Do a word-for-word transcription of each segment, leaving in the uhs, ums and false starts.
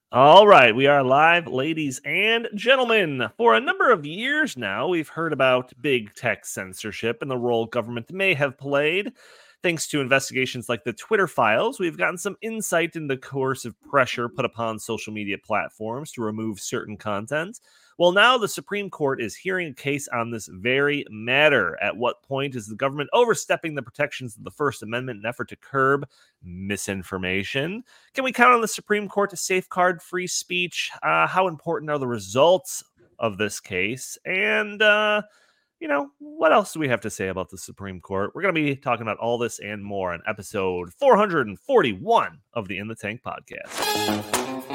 All right, we are live, ladies and gentlemen. For a number of years now, we've heard about big tech censorship and the role government may have played. Thanks to investigations like the Twitter files, we've gotten some insight into coercive pressure put upon social media platforms to remove certain content. Well, now the Supreme Court is hearing a case on this very matter. At what point is the government overstepping the protections of the First Amendment in an effort to curb misinformation? Can we count on the Supreme Court to safeguard free speech? Uh, how important are the results of this case? And, uh, you know, what else do we have to say about the Supreme Court? We're going to be talking about all this and more on episode four forty-one of the In the Tank podcast.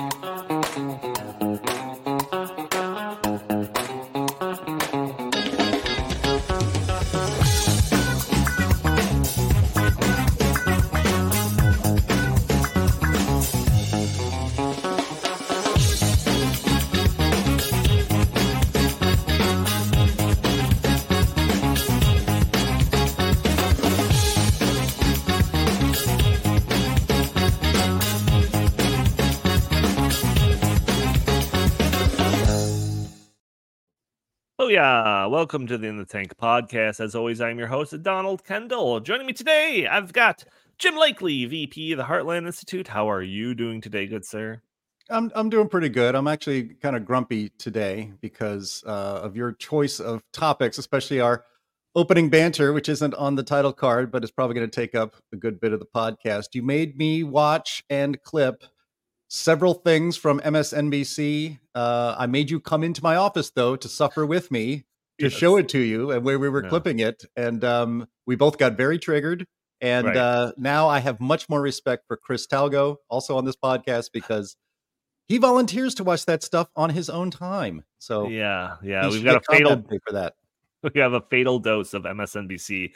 Oh yeah, welcome to the In the Tank podcast. As always, I'm your host, Donald Kendall. Joining me today, I've got Jim Lakely, V P of the Heartland Institute. How are you doing today, good sir? I'm I'm doing pretty good. I'm actually kind of grumpy today because uh, of your choice of topics, especially our opening banter, which isn't on the title card, but it's probably going to take up a good bit of the podcast. You made me watch and clip several things from M S N B C. Uh, I made you come into my office, though, to suffer with me, to Yes. show it to you and where we were No. clipping it. And um, we both got very triggered. And Right. uh, now I have much more respect for Chris Talgo, also on this podcast, because he volunteers to watch that stuff on his own time. So Yeah, yeah, he we've should got a get fatal combat pay for that. we have a fatal dose of M S N B C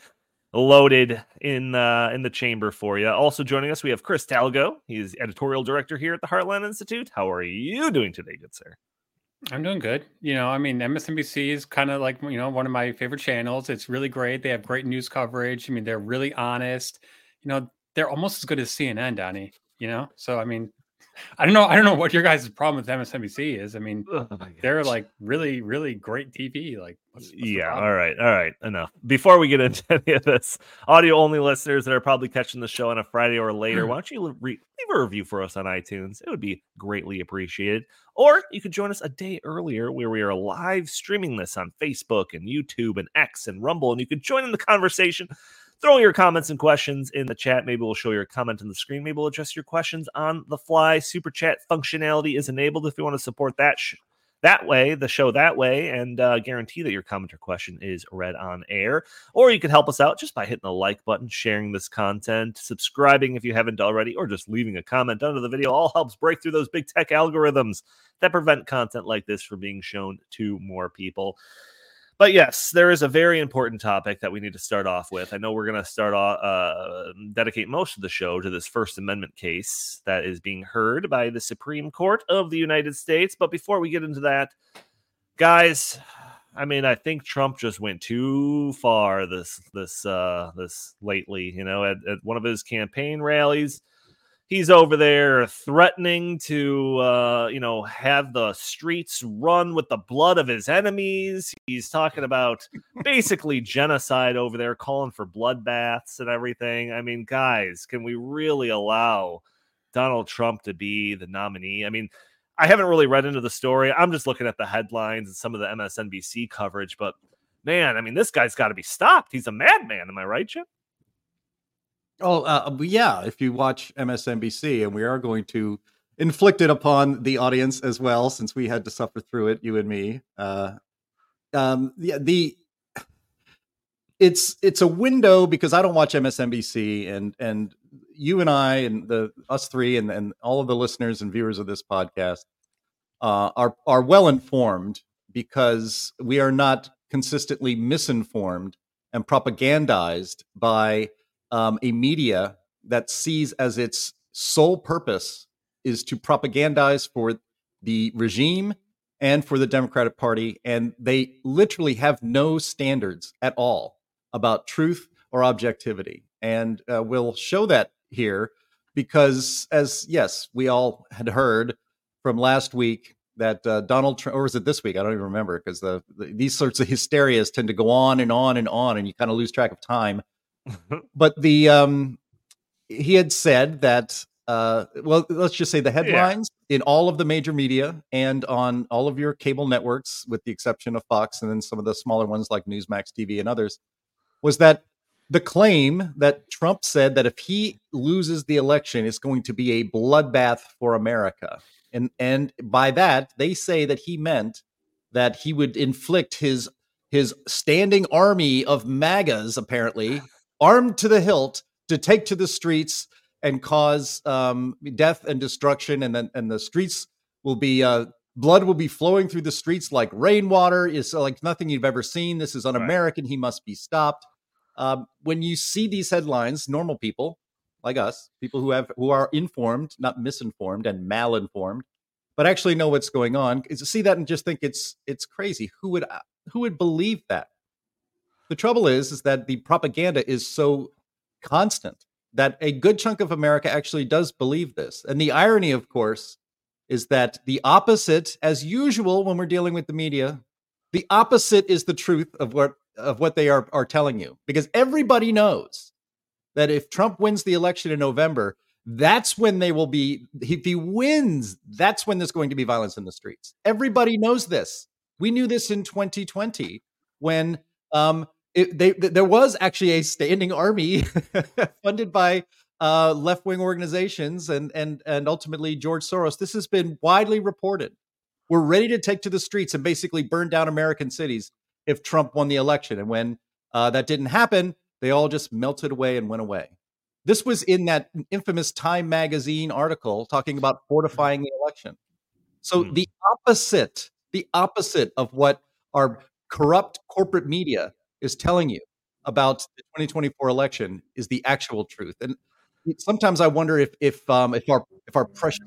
loaded in uh, in the chamber for you. Also joining us, we have Chris Talgo. He's editorial director here at the Heartland Institute. How are you doing today, good sir? I'm doing good. You know, I mean, M S N B C is kind of like, you know, one of my favorite channels. It's really great. They have great news coverage. I mean, they're really honest. You know, they're almost as good as C N N, Donnie, you know? So, I mean, I don't know. I don't know what your guys' problem with M S N B C is. I mean, Oh they're like really, really great T V. Like, what's, what's yeah, all right, all right, enough. Before we get into any of this, audio-only listeners that are probably catching the show on a Friday or later, why don't you re- leave a review for us on iTunes? It would be greatly appreciated. Or you could join us a day earlier where we are live streaming this on Facebook and YouTube and X and Rumble, and you could join in the conversation. Throw your comments and questions in the chat. Maybe we'll show your comment on the screen. Maybe we'll address your questions on the fly. Super chat functionality is enabled if you want to support that sh- that way, the show that way, and uh, guarantee that your comment or question is read on air. Or you can help us out just by hitting the like button, sharing this content, subscribing if you haven't already, or just leaving a comment under the video. All helps break through those big tech algorithms that prevent content like this from being shown to more people. But yes, there is a very important topic that we need to start off with. I know we're going to start off, uh, dedicate most of the show to this First Amendment case that is being heard by the Supreme Court of the United States. But before we get into that, guys, I mean, I think Trump just went too far this this uh, this lately. You know, at, at one of his campaign rallies, he's over there threatening to, uh, you know, have the streets run with the blood of his enemies. He's talking about basically genocide over there, calling for bloodbaths and everything. I mean, guys, can we really allow Donald Trump to be the nominee? I mean, I haven't really read into the story. I'm just looking at the headlines and some of the M S N B C coverage. But, man, I mean, this guy's got to be stopped. He's a madman. Am I right, Jim? Oh, uh, yeah. If you watch M S N B C, and we are going to inflict it upon the audience as well, since we had to suffer through it, you and me. Uh, um, the, the it's it's a window because I don't watch M S N B C, and and you and I and the us three and and all of the listeners and viewers of this podcast uh, are are well informed because we are not consistently misinformed and propagandized by um, a media that sees as its sole purpose is to propagandize for the regime and for the Democratic Party. And they literally have no standards at all about truth or objectivity. And uh, we'll show that here because, as yes, we all had heard, from last week that uh, Donald Trump, or was it this week? I don't even remember, because the, the these sorts of hysterias tend to go on and on and on, and you kind of lose track of time. But the um, he had said that, uh, well, let's just say the headlines yeah. in all of the major media and on all of your cable networks, with the exception of Fox and then some of the smaller ones like Newsmax T V and others, was that the claim that Trump said that if he loses the election, it's going to be a bloodbath for America. And and by that, they say that he meant that he would inflict his his standing army of MAGAs, apparently, armed to the hilt, to take to the streets and cause um, death and destruction. And then and the streets will be, uh, blood will be flowing through the streets like rainwater. It's like nothing you've ever seen. This is un-American. Right. He must be stopped. Um, when you see these headlines, normal people like us, people who have who are informed, not misinformed and malinformed, but actually know what's going on, is to see that and just think it's it's crazy. Who would who would believe that? The trouble is, is that the propaganda is so constant that a good chunk of America actually does believe this. And the irony, of course, is that the opposite, as usual, when we're dealing with the media, the opposite is the truth of what of what they are, are telling you. Because everybody knows that if Trump wins the election in November, that's when they will be, if he wins, that's when there's going to be violence in the streets. Everybody knows this. We knew this in twenty twenty when um, it, they, there was actually a standing army funded by uh, left-wing organizations and, and, and ultimately George Soros. This has been widely reported. We're ready to take to the streets and basically burn down American cities if Trump won the election. And when uh, that didn't happen, they all just melted away and went away. This was in that infamous Time magazine article talking about fortifying the election. So mm. the opposite, the opposite of what our corrupt corporate media is telling you about the twenty twenty-four election is the actual truth. And sometimes I wonder if if um, if our if our precious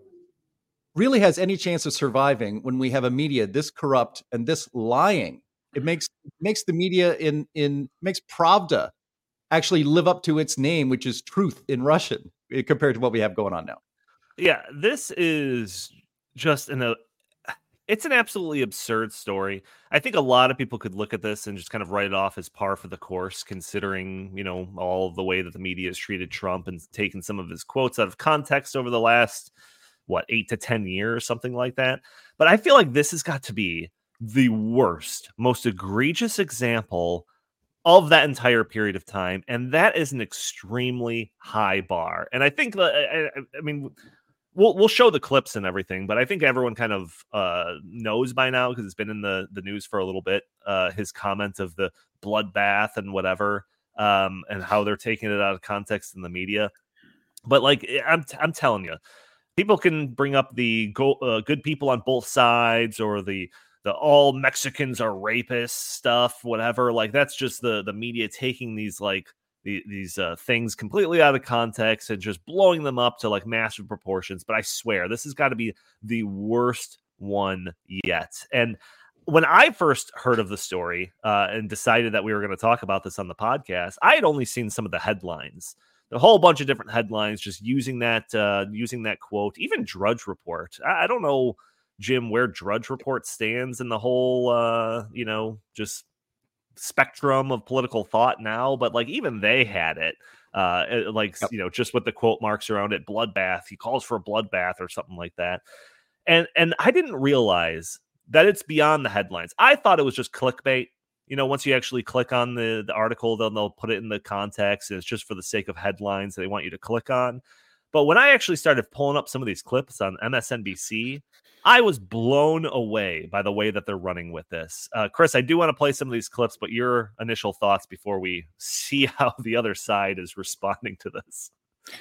really has any chance of surviving when we have a media this corrupt and this lying. It makes makes the media in in makes Pravda actually live up to its name, which is truth in Russian, compared to what we have going on now. Yeah, this is just an a it's an absolutely absurd story. I think a lot of people could look at this and just kind of write it off as par for the course, considering, you know, all of the way that the media has treated Trump and taken some of his quotes out of context over the last, what, eight to ten years, something like that. But I feel like this has got to be the worst, most egregious example of that entire period of time. And that is an extremely high bar. And I think, that, I, I mean, we'll we'll show the clips and everything, but I think everyone kind of uh, knows by now, because it's been in the, the news for a little bit, uh, his comment of the bloodbath and whatever, um, and how they're taking it out of context in the media. But like, I'm, I'm telling you, people can bring up the go, uh, good people on both sides, or the the all Mexicans are rapists stuff, whatever. Like, that's just the the media taking these like the, these uh, things completely out of context and just blowing them up to like massive proportions. But I swear, this has got to be the worst one yet. And when I first heard of the story uh, and decided that we were going to talk about this on the podcast, I had only seen some of the headlines. A whole bunch of different headlines just using that uh, using that quote. Even Drudge Report. I, I don't know, Jim, where Drudge Report stands in the whole, uh, you know, just spectrum of political thought now. But like, even they had it, uh, like, yep. you know, just with the quote marks around it, bloodbath. He calls for a bloodbath or something like that. And and I didn't realize that it's beyond the headlines. I thought it was just clickbait. You know, once you actually click on the, the article, they'll, they'll put it in the context, and it's just for the sake of headlines they want you to click on. But when I actually started pulling up some of these clips on M S N B C, I was blown away by the way that they're running with this. Uh, Chris, I do want to play some of these clips, but your initial thoughts before we see how the other side is responding to this.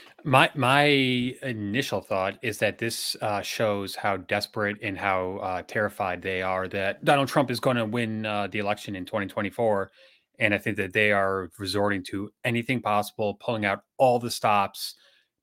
My my initial thought is that this uh, shows how desperate and how uh, terrified they are that Donald Trump is going to win uh, the election in twenty twenty-four. And I think that they are resorting to anything possible, pulling out all the stops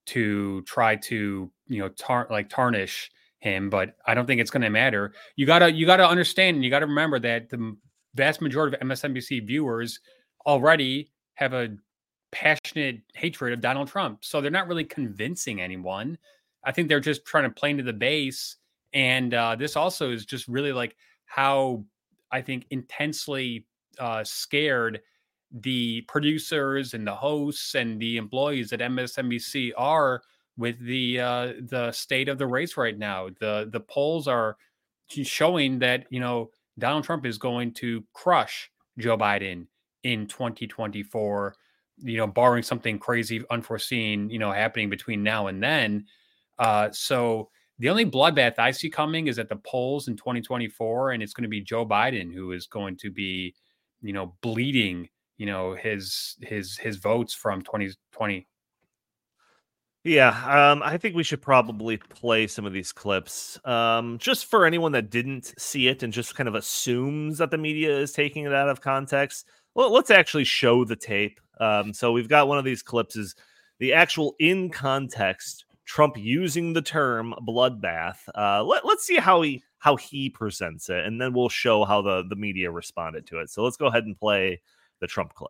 to try to, you know, tar- like tarnish him. But I don't think it's going to matter. You gotta you gotta understand, and you gotta remember that the vast majority of M S N B C viewers already have a passionate hatred of Donald Trump. So they're not really convincing anyone. I think they're just trying to play into the base. And uh, this also is just really like how I think intensely uh, scared the producers and the hosts and the employees at M S N B C are with the uh, the state of the race right now. The the polls are showing that, you know, Donald Trump is going to crush Joe Biden in twenty twenty-four, you know, barring something crazy unforeseen, you know, happening between now and then. Uh, so the only bloodbath I see coming is at the polls in twenty twenty-four, and it's going to be Joe Biden who is going to be, you know, bleeding, you know, his his his votes from twenty twenty. Yeah, um, I think we should probably play some of these clips, um, just for anyone that didn't see it and just kind of assumes that the media is taking it out of context. Well, let's actually show the tape. Um, so we've got one of these clips is the actual in context Trump using the term bloodbath. Uh, let, let's see how he how he presents it, and then we'll show how the, the media responded to it. So let's go ahead and play the Trump clip.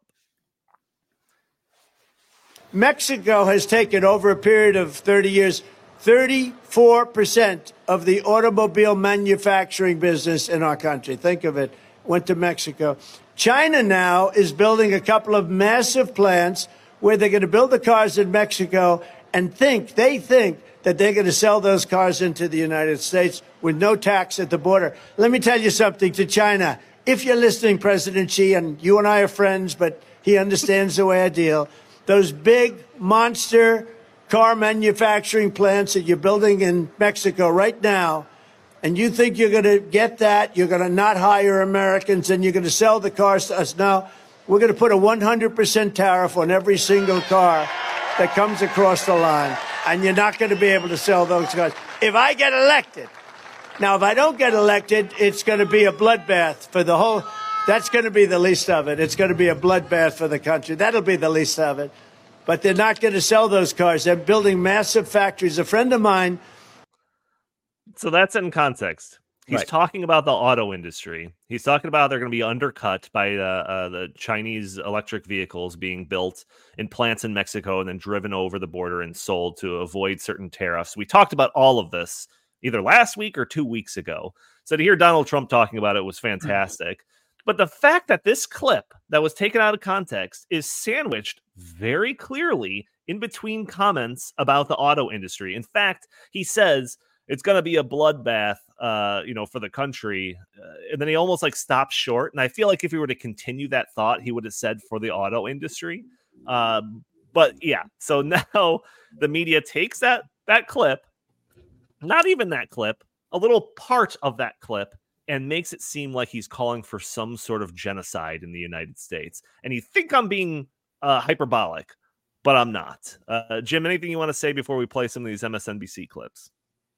Mexico has taken, over a period of thirty years, thirty-four percent of the automobile manufacturing business in our country. Think of it, went to Mexico. China now is building a couple of massive plants where they're going to build the cars in Mexico and think, they think that they're going to sell those cars into the United States with no tax at the border. Let me tell you something to China. If you're listening, President Xi, and you and I are friends, but he understands the way I deal, those big monster car manufacturing plants that you're building in Mexico right now, and you think you're going to get that, you're going to not hire Americans, and you're going to sell the cars to us. Now, we're going to put a one hundred percent tariff on every single car that comes across the line, and you're not going to be able to sell those cars. If I get elected, now, if I don't get elected, it's going to be a bloodbath for the whole... That's going to be the least of it. It's going to be a bloodbath for the country. That'll be the least of it. But they're not going to sell those cars. They're building massive factories. A friend of mine... So that's in context. He's Right. talking about the auto industry. He's talking about they're going to be undercut by uh, uh, the Chinese electric vehicles being built in plants in Mexico and then driven over the border and sold to avoid certain tariffs. We talked about all of this either last week or two weeks ago. So to hear Donald Trump talking about it was fantastic. But the fact that this clip that was taken out of context is sandwiched very clearly in between comments about the auto industry. In fact, he says it's going to be a bloodbath, uh, you know, for the country. Uh, and then he almost like stops short. And I feel like if he were to continue that thought, he would have said for the auto industry. Um, but yeah, so now the media takes that that clip, not even that clip, a little part of that clip, and makes it seem like he's calling for some sort of genocide in the United States. And you think I'm being uh, hyperbolic, but I'm not. Uh, Jim, anything you want to say before we play some of these M S N B C clips?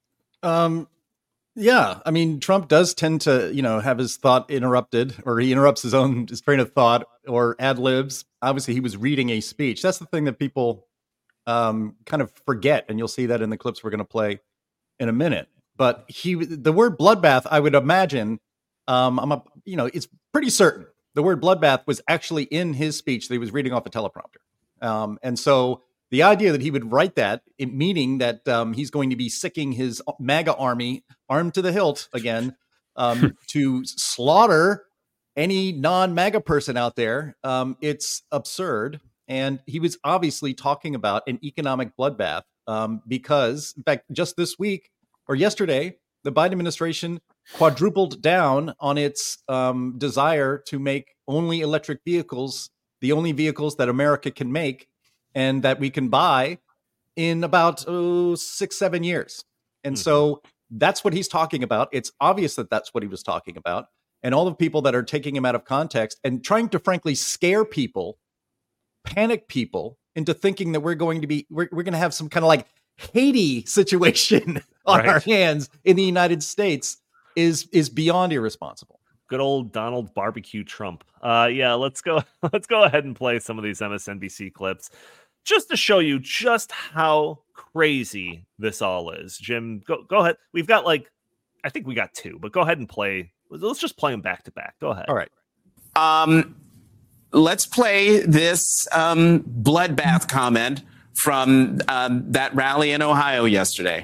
Um, yeah, I mean, Trump does tend to, you know, have his thought interrupted, or he interrupts his own his train of thought, or ad libs. Obviously, he was reading a speech. That's the thing that people um, kind of forget, and you'll see that in the clips we're going to play in a minute. But he, the word bloodbath, I would imagine, um, I'm a, you know, it's pretty certain the word bloodbath was actually in his speech that he was reading off a teleprompter. Um, and so the idea that he would write that, it, meaning that um, he's going to be sicking his MAGA army armed to the hilt again um, to slaughter any non-MAGA person out there, um, it's absurd. And he was obviously talking about an economic bloodbath um, because, in fact, just this week, or yesterday, the Biden administration quadrupled down on its um, desire to make only electric vehicles, the only vehicles that America can make and that we can buy in about oh, six, seven years. And mm-hmm. so that's what he's talking about. It's obvious that that's what he was talking about. And all the people that are taking him out of context and trying to, frankly, scare people, panic people into thinking that we're going to be, we're, we're going to have some kind of like Haiti situation on right. our hands in the United States is is beyond irresponsible. Good old Donald Barbecue Trump. Uh, yeah, let's go. Let's go ahead and play some of these M S N B C clips just to show you just how crazy this all is. Jim, go go ahead. We've got like, I think we got two, but go ahead and play. Let's just play them back to back. Go ahead. All right. Um, let's play this um, bloodbath comment from um, that rally in Ohio yesterday?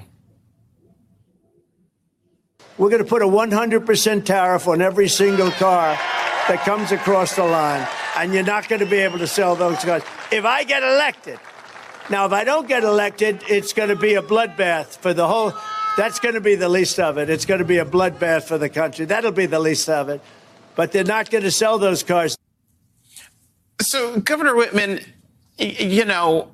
We're going to put a one hundred percent tariff on every single car that comes across the line, and you're not going to be able to sell those cars. If I get elected, now, if I don't get elected, it's going to be a bloodbath for the whole, that's going to be the least of it. It's going to be a bloodbath for the country. That'll be the least of it. But they're not going to sell those cars. So, Governor Whitman, you know,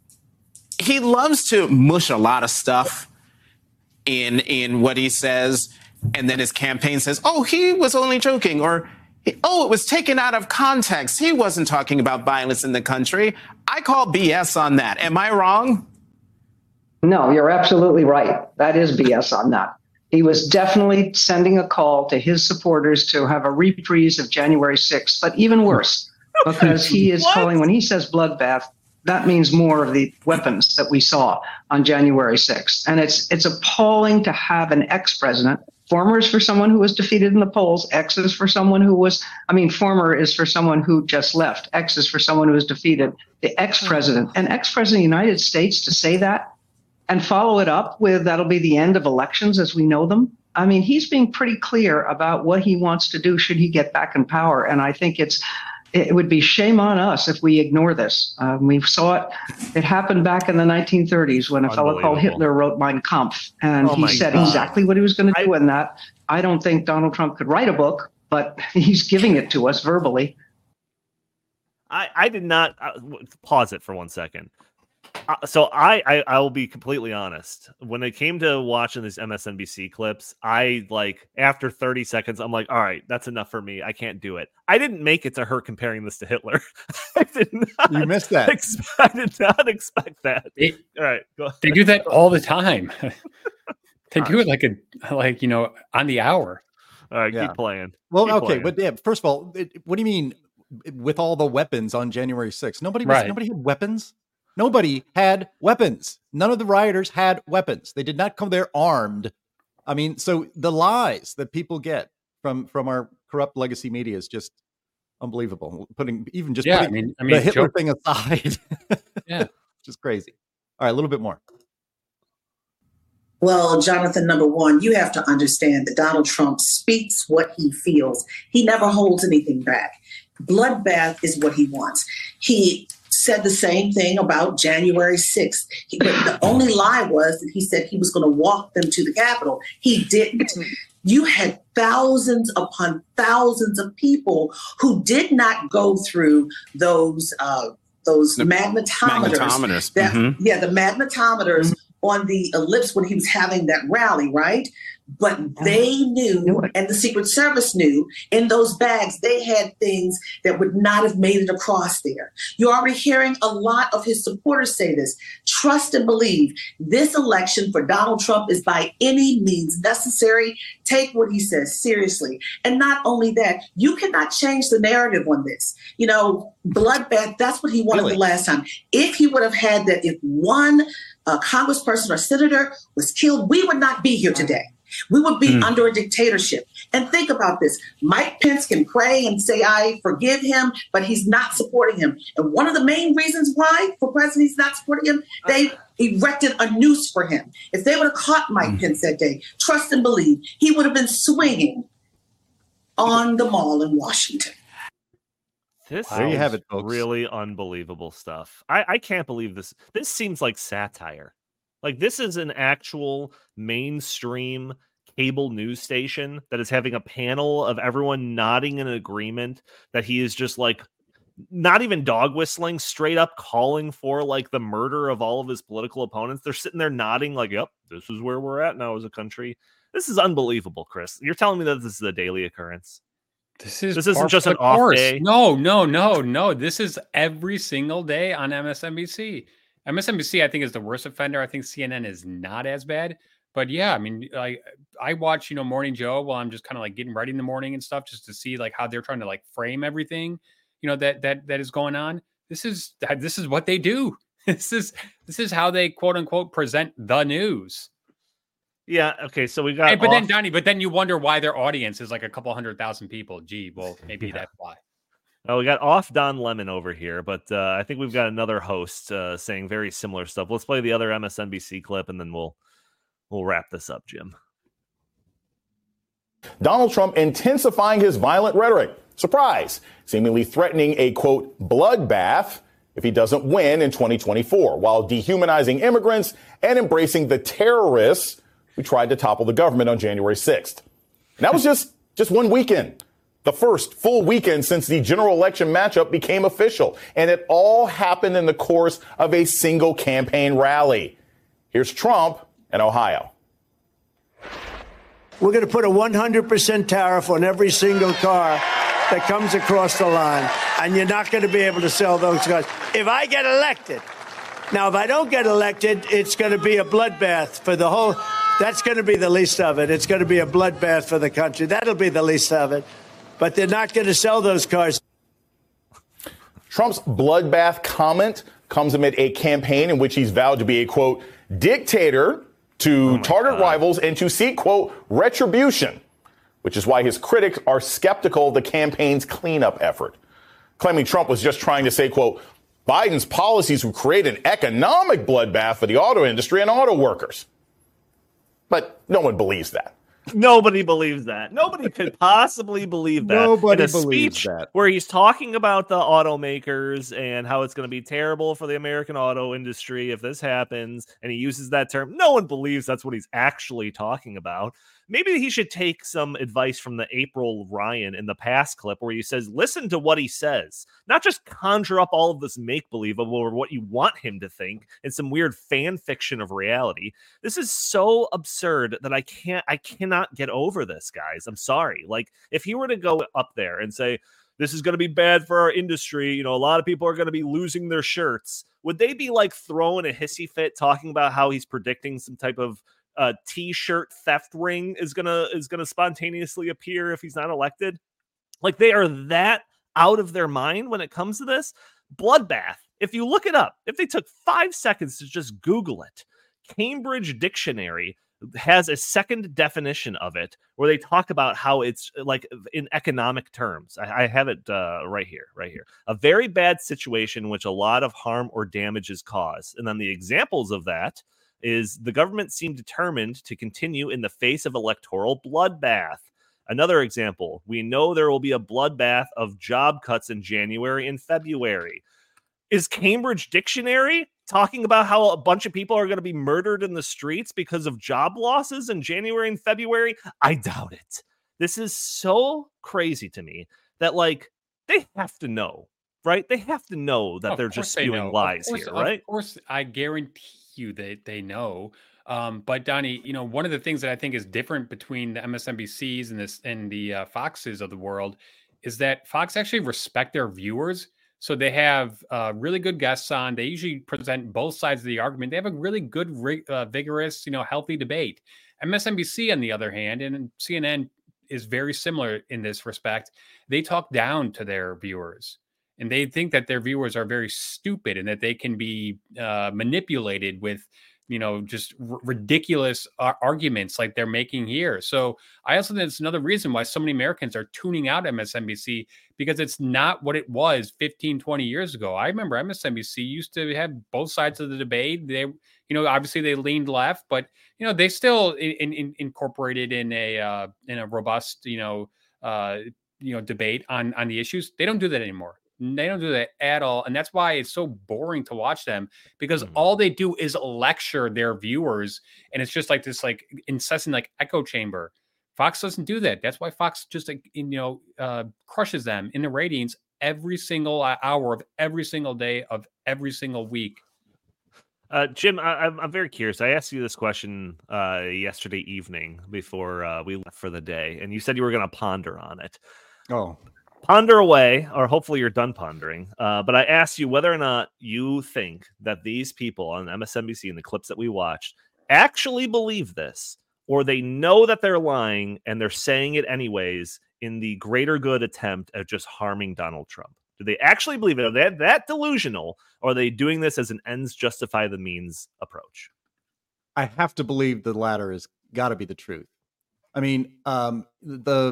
he loves to mush a lot of stuff in in what he says, and then his campaign says, oh, he was only joking, or oh, it was taken out of context. He wasn't talking about violence in the country. I call B S on that. Am I wrong? No, you're absolutely right. That is B S on that. He was definitely sending a call to his supporters to have a reprise of January sixth, but even worse, because he is calling, when he says bloodbath, that means more of the weapons that we saw on January sixth. And it's it's appalling to have an ex-president. Former is for someone who was defeated in the polls. Ex is for someone who was, I mean, former is for someone who just left. Ex is for someone who was defeated. The ex-president, an ex-president of the United States to say that and follow it up with that'll be the end of elections as we know them. I mean, he's being pretty clear about what he wants to do should he get back in power. And I think it's, it would be shame on us if we ignore this. Um, we saw it. It happened back in the nineteen thirties when a fellow called Hitler wrote Mein Kampf, and Oh he my said God. exactly what he was going to do in that. I don't think Donald Trump could write a book, but he's giving it to us verbally. I, I did not uh, w- pause it for one second. Uh, so I, I I will be completely honest. When it came to watching these M S N B C clips, I like after thirty seconds, I'm like, all right, that's enough for me. I can't do it. I didn't make it to her comparing this to Hitler. I did not. You missed that. Expect, I did not expect that. They, all right, go ahead. they do that all the time. They do it like a like you know on the hour. All right, Yeah. keep playing. Well, Keep okay, playing. but yeah, first of all, it, what do you mean with all the weapons on January sixth? Nobody was, Right. nobody had weapons. Nobody had weapons. None of the rioters had weapons. They did not come there armed. I mean, so the lies that people get from from our corrupt legacy media is just unbelievable. Putting even just Yeah, I putting mean, I mean, the Hitler Joe- thing aside, Yeah. just crazy. All right, a little bit more. Well, Jonathan, number one, you have to understand that Donald Trump speaks what he feels. He never holds anything back. Bloodbath is what he wants. He said the same thing about January sixth. He, but the only lie was that he said he was going to walk them to the Capitol. He didn't. You had thousands upon thousands of people who did not go through those uh, those The magnetometers. magnetometers. That, Mhm. Yeah, the magnetometers on the ellipse when he was having that rally, right? But they knew, and the Secret Service knew, in those bags, they had things that would not have made it across there. You're already hearing a lot of his supporters say this. Trust and believe this election for Donald Trump is by any means necessary. Take what he says seriously. And not only that, you cannot change the narrative on this. You know, bloodbath, that's what he wanted Really? the last time. If he would have had that, if one uh, congressperson or senator was killed, we would not be here today. We would be Mm. under a dictatorship. And think about this. Mike Pence can pray and say, I forgive him, but he's not supporting him. And one of the main reasons why for president he's not supporting him, they erected a noose for him. If they would have caught Mike Pence that day, trust and believe, he would have been swinging on the mall in Washington. This There you have is it, folks. really unbelievable stuff. I, I can't believe this. This seems like satire. Like this is an actual mainstream cable news station that is having a panel of everyone nodding in agreement that he is just like not even dog whistling, straight up calling for like the murder of all of his political opponents. They're sitting there nodding like, yep, this is where we're at now as a country. This is unbelievable, Chris. You're telling me that this is a daily occurrence? This is This isn't par just for an the off course. day. No, no, no, no. This is every single day on M S N B C. M S N B C, I think, is the worst offender. I think C N N is not as bad. But yeah, I mean, like I watch, you know, Morning Joe while I'm just kind of like getting ready in the morning and stuff, just to see like how they're trying to like frame everything, you know, that that that is going on. This is this is what they do. This is this is how they quote unquote present the news. Yeah. Okay. So we got. Hey, but then off- Donnie, but then you wonder why their audience is like a couple hundred thousand people. Gee, well, maybe Yeah. that's why. Oh, we got off Don Lemon over here, but uh, I think we've got another host uh, saying very similar stuff. Let's play the other M S N B C clip, and then we'll we'll wrap this up, Jim. Donald Trump intensifying his violent rhetoric. Surprise, seemingly threatening a, quote, bloodbath if he doesn't win in twenty twenty-four, while dehumanizing immigrants and embracing the terrorists who tried to topple the government on January sixth. And that was just, just one weekend. The first full weekend since the general election matchup became official. And it all happened in the course of a single campaign rally. Here's Trump in Ohio. We're going to put a one hundred percent tariff on every single car that comes across the line, and you're not going to be able to sell those cars if I get elected. Now, if I don't get elected, it's going to be a bloodbath for the whole. That's going to be the least of it. It's going to be a bloodbath for the country. That'll be the least of it. But they're not going to sell those cars. Trump's bloodbath comment comes amid a campaign in which he's vowed to be a, quote, dictator to oh target God. rivals and to seek, quote, retribution, which is why his critics are skeptical of the campaign's cleanup effort, claiming Trump was just trying to say, quote, Biden's policies would create an economic bloodbath for the auto industry and auto workers. But no one believes that. Nobody believes that. Nobody could possibly believe that. Nobody in a believes speech that. Where he's talking about the automakers and how it's going to be terrible for the American auto industry if this happens, and he uses that term. No one believes that's what he's actually talking about. Maybe he should take some advice from the April Ryan in the past clip where he says, listen to what he says, not just conjure up all of this make-believe of or what you want him to think in some weird fan fiction of reality. This is so absurd that I can't, I cannot get over this, guys. I'm sorry. Like, if he were to go up there and say, this is going to be bad for our industry, you know, a lot of people are going to be losing their shirts, would they be like throwing a hissy fit talking about how he's predicting some type of uh, t-shirt theft ring is gonna is gonna spontaneously appear if he's not elected? Like, they are that out of their mind when it comes to this bloodbath. If you look it up, if they took five seconds to just Google it, Cambridge Dictionary has a second definition of it where they talk about how it's like in economic terms. I, I have it uh, right here, right here. A very bad situation in which a lot of harm or damage is caused. And then the examples of that is the government seemed determined to continue in the face of electoral bloodbath. Another example, we know there will be a bloodbath of job cuts in January and February. Is Cambridge Dictionary talking about how a bunch of people are going to be murdered in the streets because of job losses in January and February? I doubt it. This is so crazy to me that, like, they have to know, right? They have to know that Of they're course just they spewing know. lies Of course- here, right? Of course, I guarantee you that they know. Um, but Donnie, you know, one of the things that I think is different between the M S N B Cs and this and the uh, Foxes of the world is that Fox actually respect their viewers. So they have uh, really good guests on. They usually present both sides of the argument. They have a really good, ri- uh, vigorous, you know, healthy debate. M S N B C, on the other hand, and C N N is very similar in this respect. They talk down to their viewers, and they think that their viewers are very stupid and that they can be uh, manipulated with, you know, just r- ridiculous ar- arguments like they're making here. So I also think it's another reason why so many Americans are tuning out M S N B C, because it's not what it was fifteen, twenty years ago. I remember M S N B C used to have both sides of the debate. They, you know, obviously they leaned left, but, you know, they still in, in, incorporated in a, uh, in a robust, you know, uh, you know, debate on, on the issues. They don't do that anymore. They don't do that at all. And that's why it's so boring to watch them, because mm-hmm. all they do is lecture their viewers. And it's just like this, like incessant, like echo chamber. Fox doesn't do that. That's why Fox just, like, you know, uh, crushes them in the ratings every single hour of every single day of every single week. Uh, Jim, I, I'm, I'm very curious. I asked you this question uh, yesterday evening before uh, we left for the day, and you said you were going to ponder on it. Oh, Ponder away, or hopefully you're done pondering. Uh, but I asked you whether or not you think that these people on M S N B C and the clips that we watched actually believe this, or they know that they're lying and they're saying it anyways in the greater good attempt at just harming Donald Trump. Do they actually believe it? Are they that delusional, or are they doing this as an ends justify the means approach? I have to believe the latter has got to be the truth. I mean, um, the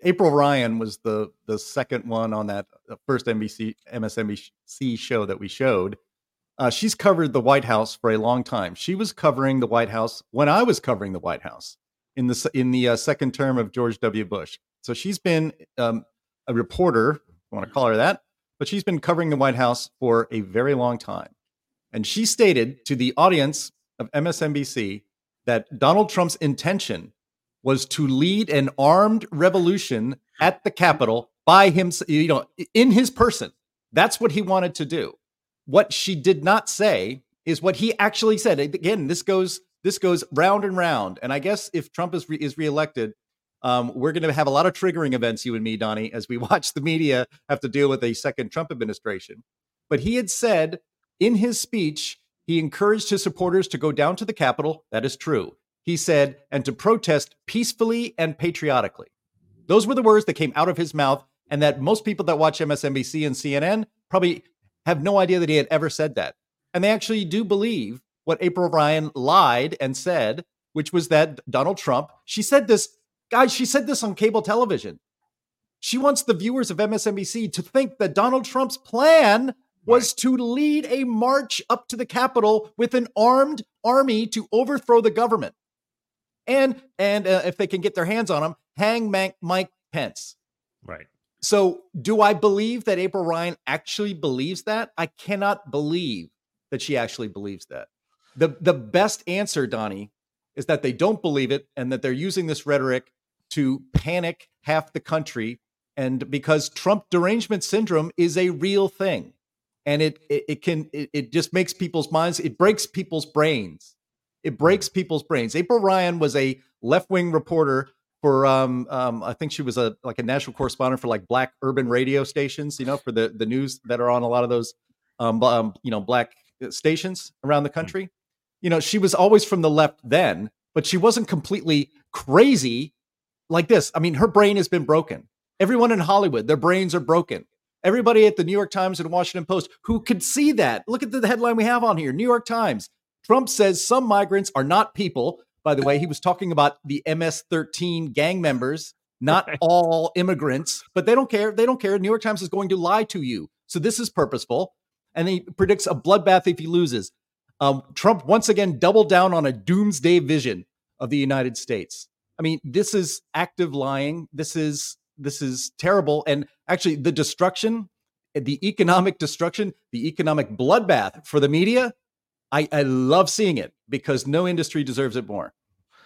April Ryan was the the second one on that first N B C M S N B C show that we showed. Uh, she's covered the White House for a long time. She was covering the White House when I was covering the White House in the in the uh, second term of George W. Bush. So she's been um, a reporter, I want to call her that, but she's been covering the White House for a very long time. And she stated to the audience of M S N B C that Donald Trump's intention was to lead an armed revolution at the Capitol by him, you know, in his person. That's what he wanted to do. What she did not say is what he actually said. Again, this goes this goes round and round. And I guess if Trump is re- is reelected, um, we're going to have a lot of triggering events, you and me, Donnie, as we watch the media have to deal with a second Trump administration. But he had said in his speech, he encouraged his supporters to go down to the Capitol. That is true. He said, and to protest peacefully and patriotically. Those were the words that came out of his mouth, and that most people that watch M S N B C and C N N probably have no idea that he had ever said that. And they actually do believe what April Ryan lied and said, which was that Donald Trump, she said this, guys, she said this on cable television. She wants the viewers of M S N B C to think that Donald Trump's plan was right. to lead a march up to the Capitol with an armed army to overthrow the government. And and uh, if they can get their hands on him, hang Mike, Mike Pence. Right. So do I believe that April Ryan actually believes that? I cannot believe that she actually believes that. The, the best answer, Donnie, is that they don't believe it and that they're using this rhetoric to panic half the country. And because Trump derangement syndrome is a real thing. And it it, it can it, it just makes people's minds, it breaks people's brains. It breaks people's brains. April Ryan was a left-wing reporter for um, um, I think she was a like a national correspondent for like black urban radio stations, you know, for the, the news that are on a lot of those, um, um, you know, black stations around the country. Mm-hmm. You know, she was always from the left then, but she wasn't completely crazy like this. I mean, her brain has been broken. Everyone in Hollywood, their brains are broken. Everybody at the New York Times and Washington Post who could see that. Look at the headline we have on here. New York Times. Trump says some migrants are not people. By the way, he was talking about the M S thirteen gang members, not all immigrants, but they don't care. They don't care. New York Times is going to lie to you. So this is purposeful. And he predicts a bloodbath if he loses. Um, Trump once again doubled down on a doomsday vision of the United States. I mean, this is active lying. This is this is terrible. And actually, the destruction, the economic destruction, the economic bloodbath for the media, I, I love seeing it because no industry deserves it more.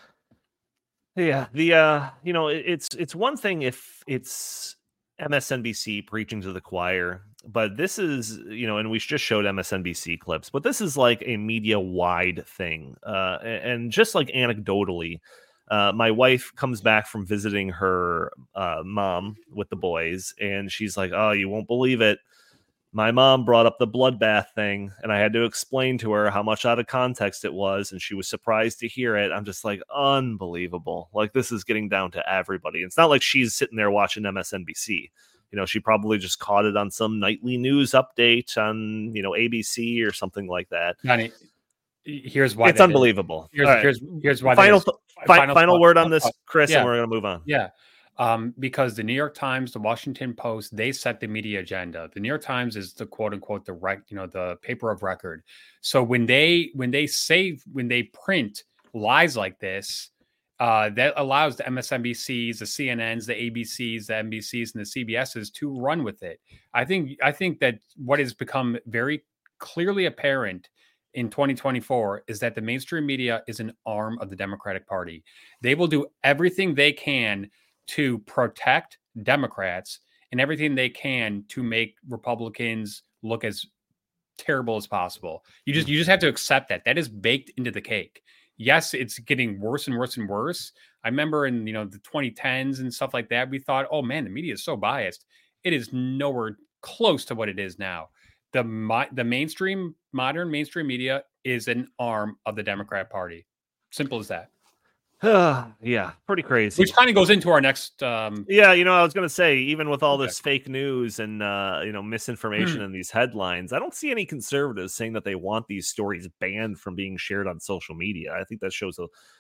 Yeah, the uh, you know, it, it's it's one thing if it's M S N B C preaching to the choir, but this is, you know, and we just showed M S N B C clips, but this is like a media-wide thing. Uh, and just like anecdotally, uh, my wife comes back from visiting her uh, mom with the boys, and she's like, "Oh, you won't believe it. My mom brought up the bloodbath thing, and I had to explain to her how much out of context it was, and she was surprised to hear it." I'm just like, unbelievable. Like, this is getting down to everybody. It's not like she's sitting there watching M S N B C. You know, she probably just caught it on some nightly news update on, you know, A B C or something like that. Johnny, here's why it's unbelievable. Here's, right. here's here's why. Final fi- final, final thought. word on this, Chris, yeah. and we're going to move on. Yeah. Um, because the New York Times, the Washington Post, they set the media agenda. The New York Times is the quote unquote the rec, you know, the paper of record. So when they when they say when they print lies like this, uh, that allows the M S N B Cs, the C N Ns, the A B Cs, the N B Cs, and the C B Ss to run with it. I think I think that what has become very clearly apparent in twenty twenty-four is that the mainstream media is an arm of the Democratic Party. They will do everything they can to protect Democrats and everything they can to make Republicans look as terrible as possible. You just you just have to accept that. That is baked into the cake. Yes, it's getting worse and worse and worse. I remember in, you know, the twenty tens and stuff like that, we thought, oh man, the media is so biased. It is nowhere close to what it is now. The the mainstream, modern mainstream media is an arm of the Democrat Party. Simple as that. Yeah, pretty crazy. Which kind of goes into our next. Um... Yeah, you know, I was going to say, even with all this fake news and uh, you know, misinformation in these headlines, I don't see any conservatives saying that they want these stories banned from being shared on social media. I think that shows a,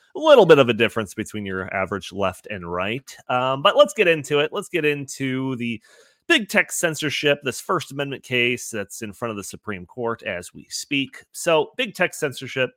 little bit of a difference between your average left and right. Um, but let's get into it. Let's get into the big tech censorship, this First Amendment case that's in front of the Supreme Court as we speak. So big tech censorship,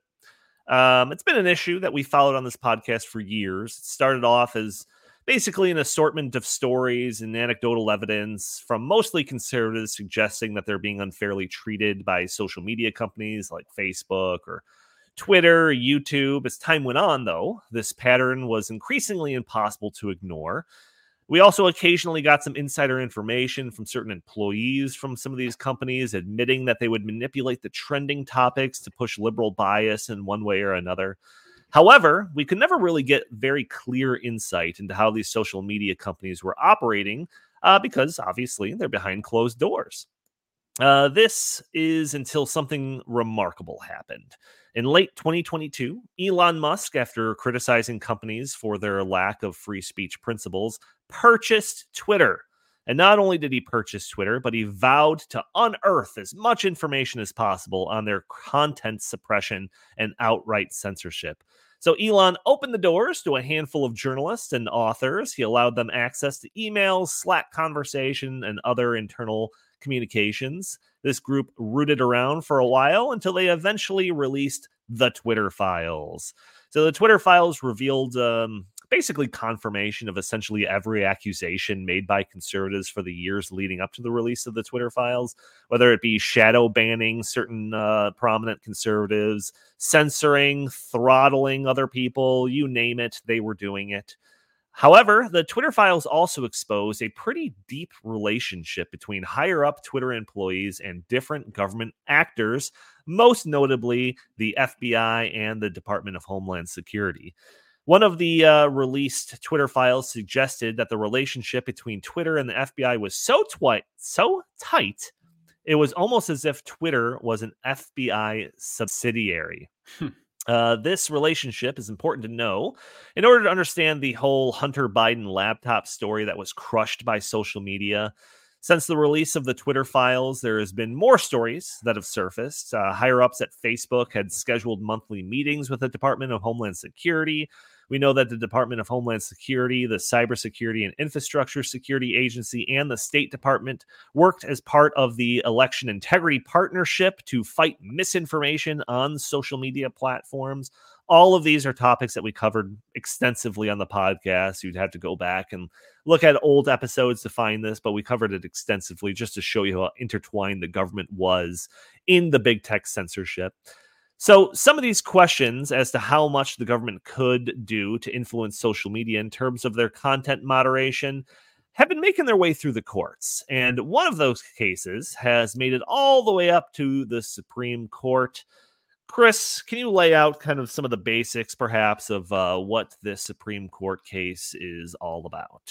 um, it's been an issue that we followed on this podcast for years. It started off as basically an assortment of stories and anecdotal evidence from mostly conservatives suggesting that they're being unfairly treated by social media companies like Facebook or Twitter, or YouTube. As time went on, though, this pattern was increasingly impossible to ignore. We also occasionally got some insider information from certain employees from some of these companies admitting that they would manipulate the trending topics to push liberal bias in one way or another. However, we could never really get very clear insight into how these social media companies were operating uh, because obviously they're behind closed doors. Uh, this is until something remarkable happened. In late twenty twenty-two, Elon Musk, after criticizing companies for their lack of free speech principles, purchased Twitter. And not only did he purchase Twitter, but he vowed to unearth as much information as possible on their content suppression and outright censorship. So Elon opened the doors to a handful of journalists and authors. He allowed them access to emails, Slack conversation, and other internal communications. This group rooted around for a while until they eventually released the Twitter files. So the Twitter files revealed um, basically confirmation of essentially every accusation made by conservatives for the years leading up to the release of the Twitter files, whether it be shadow banning certain uh, prominent conservatives, censoring, throttling other people, you name it, they were doing it. However, the Twitter files also expose a pretty deep relationship between higher-up Twitter employees and different government actors, most notably the F B I and the Department of Homeland Security. One of the uh, released Twitter files suggested that the relationship between Twitter and the F B I was so, twi- so tight, it was almost as if Twitter was an F B I subsidiary. Hmm. Uh, this relationship is important to know in order to understand the whole Hunter Biden laptop story that was crushed by social media. Since the release of the Twitter files, there has been more stories that have surfaced. Uh, higher-ups at Facebook had scheduled monthly meetings with the Department of Homeland Security. We know that the Department of Homeland Security, the Cybersecurity and Infrastructure Security Agency, and the State Department worked as part of the Election Integrity Partnership to fight misinformation on social media platforms. All of these are topics that we covered extensively on the podcast. You'd have to go back and look at old episodes to find this, but we covered it extensively just to show you how intertwined the government was in the big tech censorship. So some of these questions as to how much the government could do to influence social media in terms of their content moderation have been making their way through the courts. And one of those cases has made it all the way up to the Supreme Court. Chris, can you lay out kind of some of the basics, perhaps, of uh, what this Supreme Court case is all about?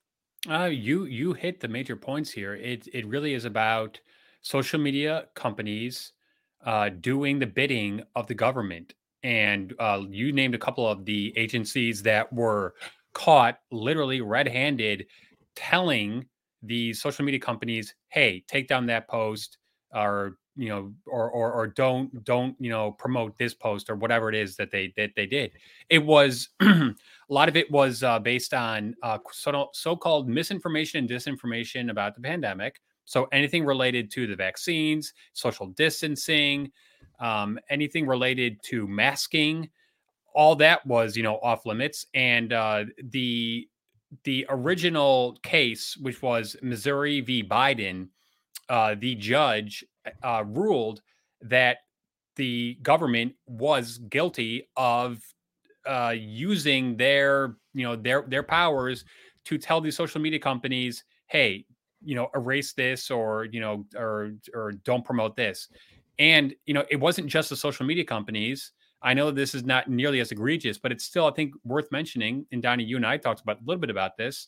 Uh, you you hit the major points here. It it really is about social media companies uh, doing the bidding of the government. And uh, you named a couple of the agencies that were caught literally red-handed telling the social media companies, hey, take down that post, or you know, or or or don't don't you know promote this post, or whatever it is that they that they did. It was a lot of it was uh, based on uh, so so-called misinformation and disinformation about the pandemic. So anything related to the vaccines, social distancing, um, anything related to masking, all that was you know off limits. And uh, the the original case, which was Missouri v. Biden, uh, the judge uh, ruled that the government was guilty of uh, using their, you know, their their powers to tell these social media companies, hey, you know, erase this, or you know, or or don't promote this. And you know, it wasn't just the social media companies. I know this is not nearly as egregious, but it's still, I think, worth mentioning. And Donnie, you and I talked about a little bit about this.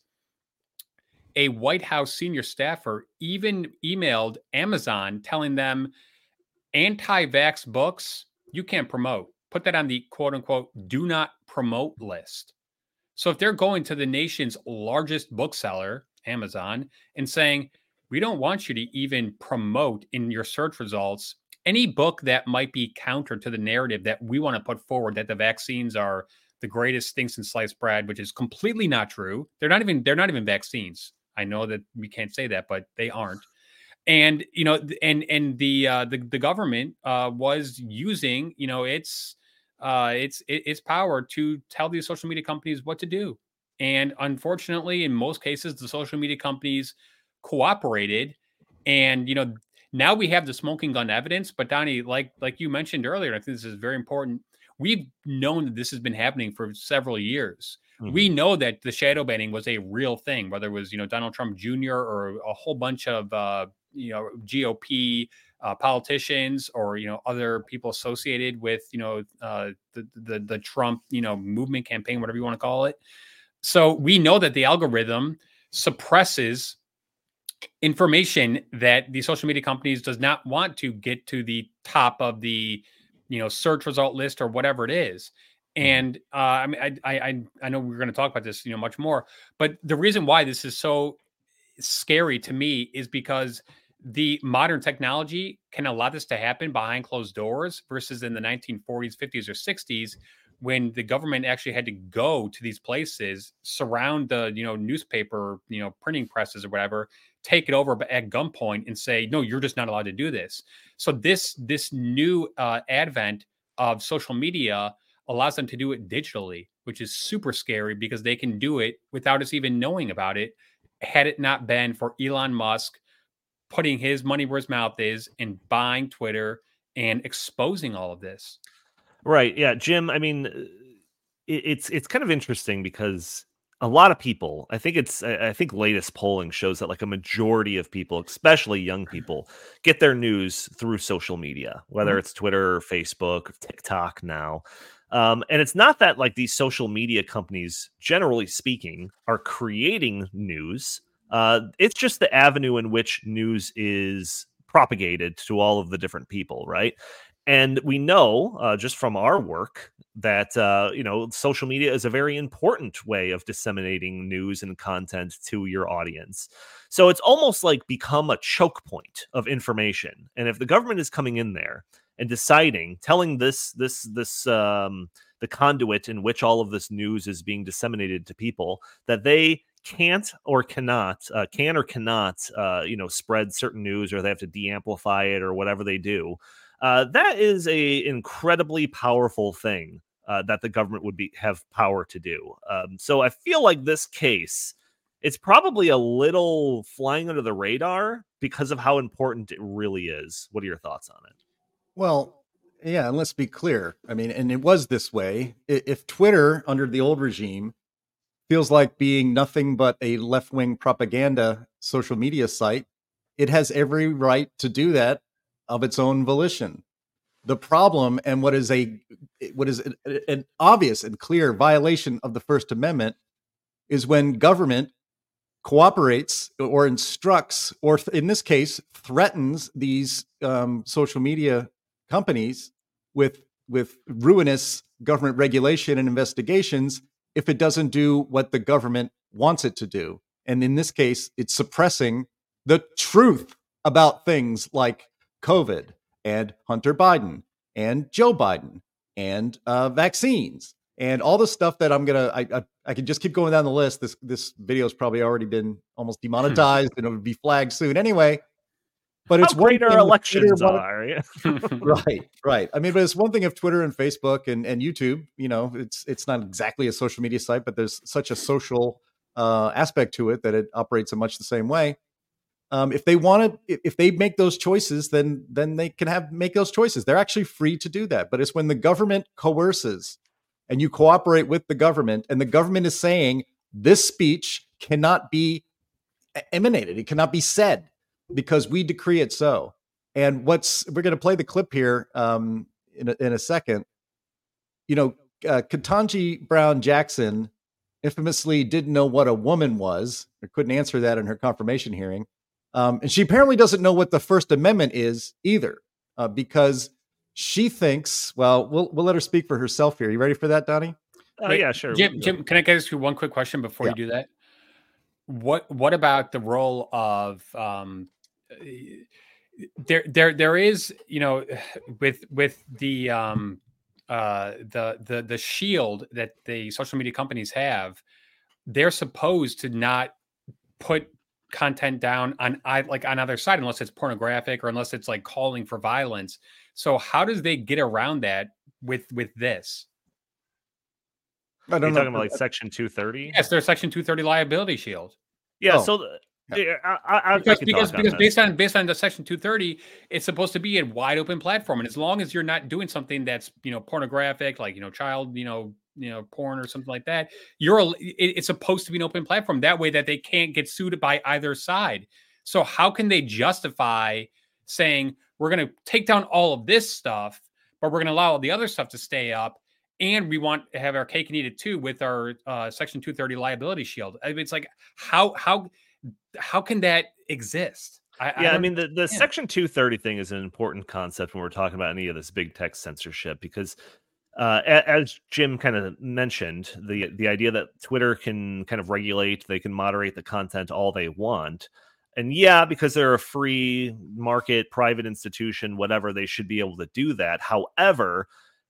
A White House senior staffer even emailed Amazon telling them anti-vax books you can't promote. Put that on the quote unquote do not promote list. So if they're going to the nation's largest bookseller, Amazon, and saying, we don't want you to even promote in your search results any book that might be counter to the narrative that we want to put forward, that the vaccines are the greatest thing since sliced bread, which is completely not true. They're not even they're not even vaccines. I know that we can't say that, but they aren't. And you know, and and the uh, the the government uh, was using you know its uh, its its power to tell these social media companies what to do. And unfortunately, in most cases, the social media companies cooperated. And you know, now we have the smoking gun evidence. But Donnie, like like you mentioned earlier, I think this is very important. We've known that this has been happening for several years. Mm-hmm. We know that the shadow banning was a real thing, whether it was you know Donald Trump Junior or a whole bunch of uh, you know G O P uh, politicians or you know other people associated with you know uh, the, the the Trump you know movement campaign, whatever you want to call it. So we know that the algorithm suppresses information that the social media companies does not want to get to the top of the you know search result list or whatever it is. And uh, I mean, I, I I know we're going to talk about this, you know, much more. But the reason why this is so scary to me is because the modern technology can allow this to happen behind closed doors versus in the nineteen forties, fifties, or sixties, when the government actually had to go to these places, surround the you know newspaper, you know, printing presses or whatever, take it over at gunpoint and say, no, you're just not allowed to do this. So this this new uh, advent of social media allows them to do it digitally, which is super scary because they can do it without us even knowing about it. Had it not been for Elon Musk putting his money where his mouth is and buying Twitter and exposing all of this. Right. Yeah, Jim, I mean, it, it's it's kind of interesting because a lot of people, I think it's, I think latest polling shows that like a majority of people, especially young people, get their news through social media, whether mm-hmm. it's Twitter or Facebook or TikTok now. Um, and it's not that like these social media companies, generally speaking, are creating news. Uh, it's just the avenue in which news is propagated to all of the different people, right? And we know uh, just from our work that, uh, you know, social media is a very important way of disseminating news and content to your audience. So it's almost like become a choke point of information. And if the government is coming in there and deciding, telling this, this, this, um, the conduit in which all of this news is being disseminated to people, that they can't or cannot, uh, can or cannot, uh, you know, spread certain news, or they have to de-amplify it or whatever they do. Uh, that is a incredibly powerful thing uh, that the government would be have power to do. Um, so I feel like this case, it's probably a little flying under the radar because of how important it really is. What are your thoughts on it? Well, yeah, and let's be clear. I mean, and it was this way. If Twitter under the old regime feels like being nothing but a left-wing propaganda social media site, it has every right to do that of its own volition. The problem, and what is a what is an, an obvious and clear violation of the First Amendment, is when government cooperates or instructs, or in this case, threatens these um, social media companies with with ruinous government regulation and investigations if it doesn't do what the government wants it to do. And in this case, it's suppressing the truth about things like COVID and Hunter Biden and Joe Biden and uh, vaccines and all the stuff that I'm gonna. I, I I can just keep going down the list. This this video has probably already been almost demonetized and it'll be flagged soon anyway. But it's how great one our thing elections Twitter, are. Yeah. right, right. I mean, but it's one thing if Twitter and Facebook and, and YouTube, you know, it's it's not exactly a social media site, but there's such a social uh, aspect to it that it operates in much the same way. Um, if they want to, if they make those choices, then then they can have make those choices. They're actually free to do that. But it's when the government coerces and you cooperate with the government, and the government is saying this speech cannot be emanated, it cannot be said, because we decree it so. And what's we're going to play the clip here um, in a, in a second. You know, uh, Ketanji Brown Jackson infamously didn't know what a woman was, or couldn't answer that in her confirmation hearing, um, and she apparently doesn't know what the First Amendment is either, uh, because she thinks. Well, we'll we'll let her speak for herself here. You ready for that, Donnie? Oh uh, yeah, sure. Jim, Jim, can I ask you one quick question before yeah. you do that? What What about the role of um, there? There, there is, you know, with with the um, uh, the the the shield that the social media companies have, they're supposed to not put content down on I like on either side unless it's pornographic or unless it's like calling for violence. So how does they get around that with with this? I Are don't you know. talking about like Section two thirty? Yes, there's Section two thirty liability shield. Yeah. Oh. So the, yeah, I, I, I Because can because, talk on because this. based on based on the Section two thirty, it's supposed to be a wide open platform, and as long as you're not doing something that's you know pornographic, like you know child you know you know porn or something like that, you're a, it, it's supposed to be an open platform. That way, that they can't get sued by either side. So how can they justify saying we're going to take down all of this stuff, but we're going to allow the other stuff to stay up? And we want to have our cake and eat it too with our uh, Section two thirty liability shield. I mean, it's like how how how can that exist? I, Yeah, I, I mean the, the yeah. Section two thirty thing is an important concept when we're talking about any of this big tech censorship because uh, a- as Jim kind of mentioned, the the idea that Twitter can kind of regulate, they can moderate the content all they want. And yeah, because they're a free market, private institution, whatever, they should be able to do that. However,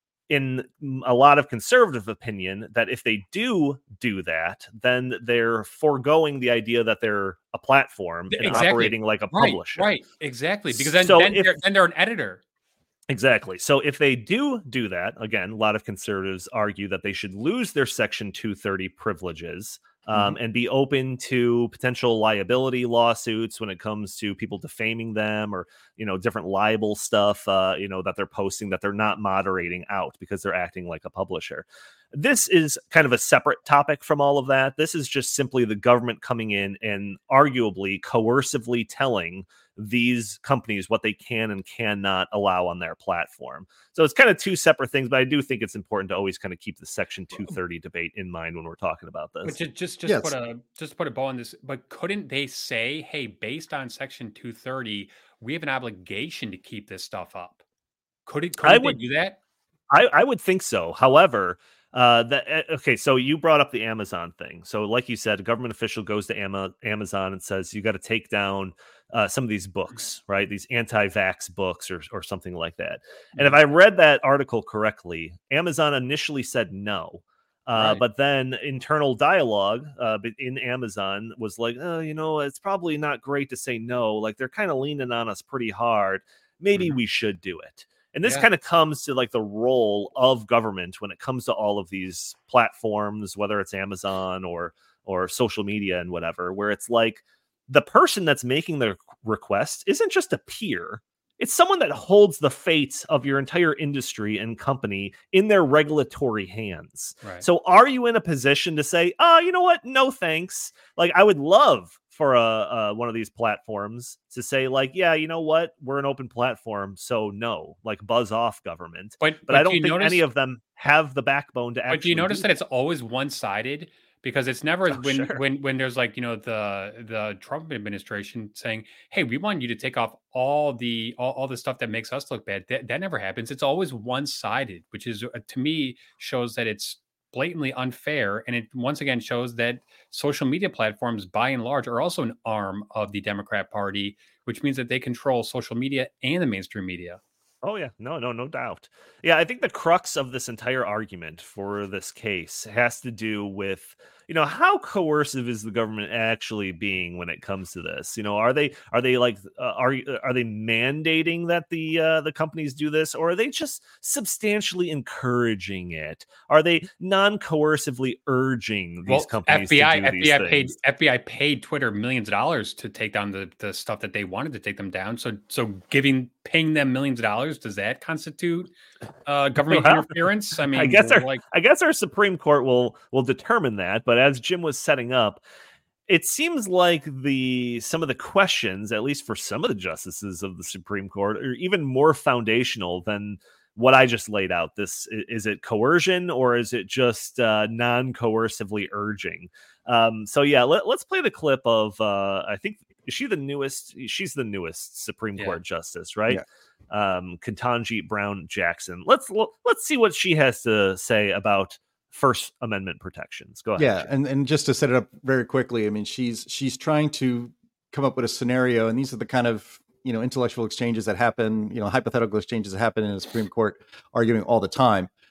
in a lot of conservative opinion, that if they do do that, then they're foregoing the idea that they're a platform and Exactly. operating like a right, publisher. right, exactly. Because then, So then, if- they're, then they're an editor. Exactly. So if they do do that, again, a lot of conservatives argue that they should lose their Section two thirty privileges um, and be open to potential liability lawsuits when it comes to people defaming them or, you know, different libel stuff, uh, you know, that they're posting that they're not moderating out because they're acting like a publisher. This is kind of a separate topic from all of that. This is just simply the government coming in and arguably coercively telling these companies what they can and cannot allow on their platform. So it's kind of two separate things, but I do think it's important to always kind of keep the Section two thirty debate in mind when we're talking about this. But just just, just Yes. put a just put a bow on this. But couldn't they say, hey, based on Section two thirty, we have an obligation to keep this stuff up? Could it? Couldn't I they would- do that? I, I would think so. However, uh, that uh, okay. So you brought up the Amazon thing. So, like you said, a government official goes to Ama- Amazon and says you got to take down uh, some of these books, right? These anti-vax books, or or something like that. And if I read that article correctly, Amazon initially said no. Uh, Right. But then internal dialogue uh, be- in Amazon was like, oh, you know, it's probably not great to say no. Like they're kind of leaning on us pretty hard. Maybe we should do it. And this Yeah. kind of comes to like the role of government when it comes to all of these platforms, whether it's Amazon or or social media and whatever, where it's like the person that's making the request isn't just a peer. It's someone that holds the fate of your entire industry and company in their regulatory hands. Right. So are you in a position to say, oh, you know what? No, thanks. Like I would love for a, uh, one of these platforms to say like, yeah, you know what? We're an open platform. So no, like buzz off government. But But, I do don't you think notice, any of them have the backbone to actually But do you notice do that it's always one sided? Because it's never Oh, when sure. when when there's like you know the the Trump administration saying, "Hey, we want you to take off all the all, all the stuff that makes us look bad." That that never happens. It's always one sided, which is uh, to me shows that it's blatantly unfair, and it once again shows that social media platforms, by and large, are also an arm of the Democrat Party, which means that they control social media and the mainstream media. Oh yeah, no, no, no doubt. Yeah, I think the crux of this entire argument for this case has to do with, you know, how coercive is the government actually being when it comes to this? You know, are they are they like uh, are are they mandating that the uh, the companies do this, or are they just substantially encouraging it? Are they non-coercively urging these Well, companies F B I to do F B I these paid things? F B I paid Twitter millions of dollars to take down the, the stuff that they wanted to take them down. So so giving paying them millions of dollars, does that constitute uh, government Well, interference? I mean, I guess our like I guess our Supreme Court will will determine that. But as Jim was setting up, it seems like the some of the questions, at least for some of the justices of the Supreme Court, are even more foundational than what I just laid out. This is it coercion or is it just uh, non-coercively urging? Um, so yeah, let, let's play the clip of uh, I think is she the newest? She's the newest Supreme Yeah. Court justice, right? Um, Ketanji Brown Jackson. Let's let's see what she has to say about First Amendment protections. Go ahead. Yeah, Jim. and and just to set it up very quickly, I mean, she's she's trying to come up with a scenario, and these are the kind of you know intellectual exchanges that happen, you know, hypothetical exchanges that happen in a Supreme Court arguing all the time.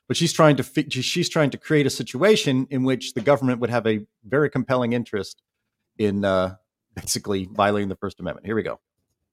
but she's trying to fi- she's trying to create a situation in which the government would have a very compelling interest in uh, basically violating the First Amendment. Here we go.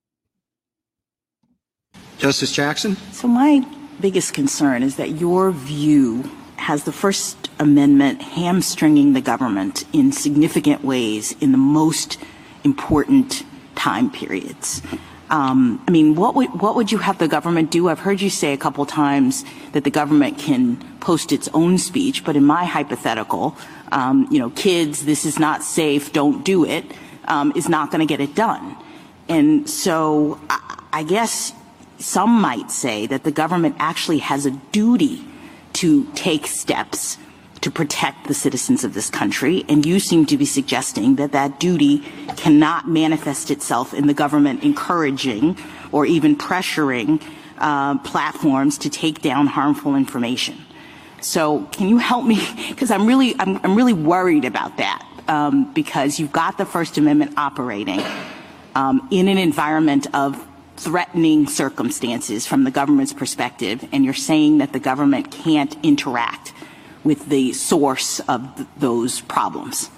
Justice Jackson? So my biggest concern is that your view has the First Amendment hamstringing the government in significant ways in the most important time periods. Um, I mean, what would what would you have the government do? I've heard you say a couple times that the government can post its own speech, but in my hypothetical, um, you know, kids, this is not safe, don't do it, um, is not going to get it done. And so I, I guess some might say that the government actually has a duty to take steps to protect the citizens of this country, and you seem to be suggesting that that duty cannot manifest itself in the government encouraging or even pressuring uh, platforms to take down harmful information. So can you help me? Because I'm really, I'm, I'm really worried about that um, because you've got the First Amendment operating um, in an environment of threatening circumstances from the government's perspective, and you're saying that the government can't interact with the source of th- those problems.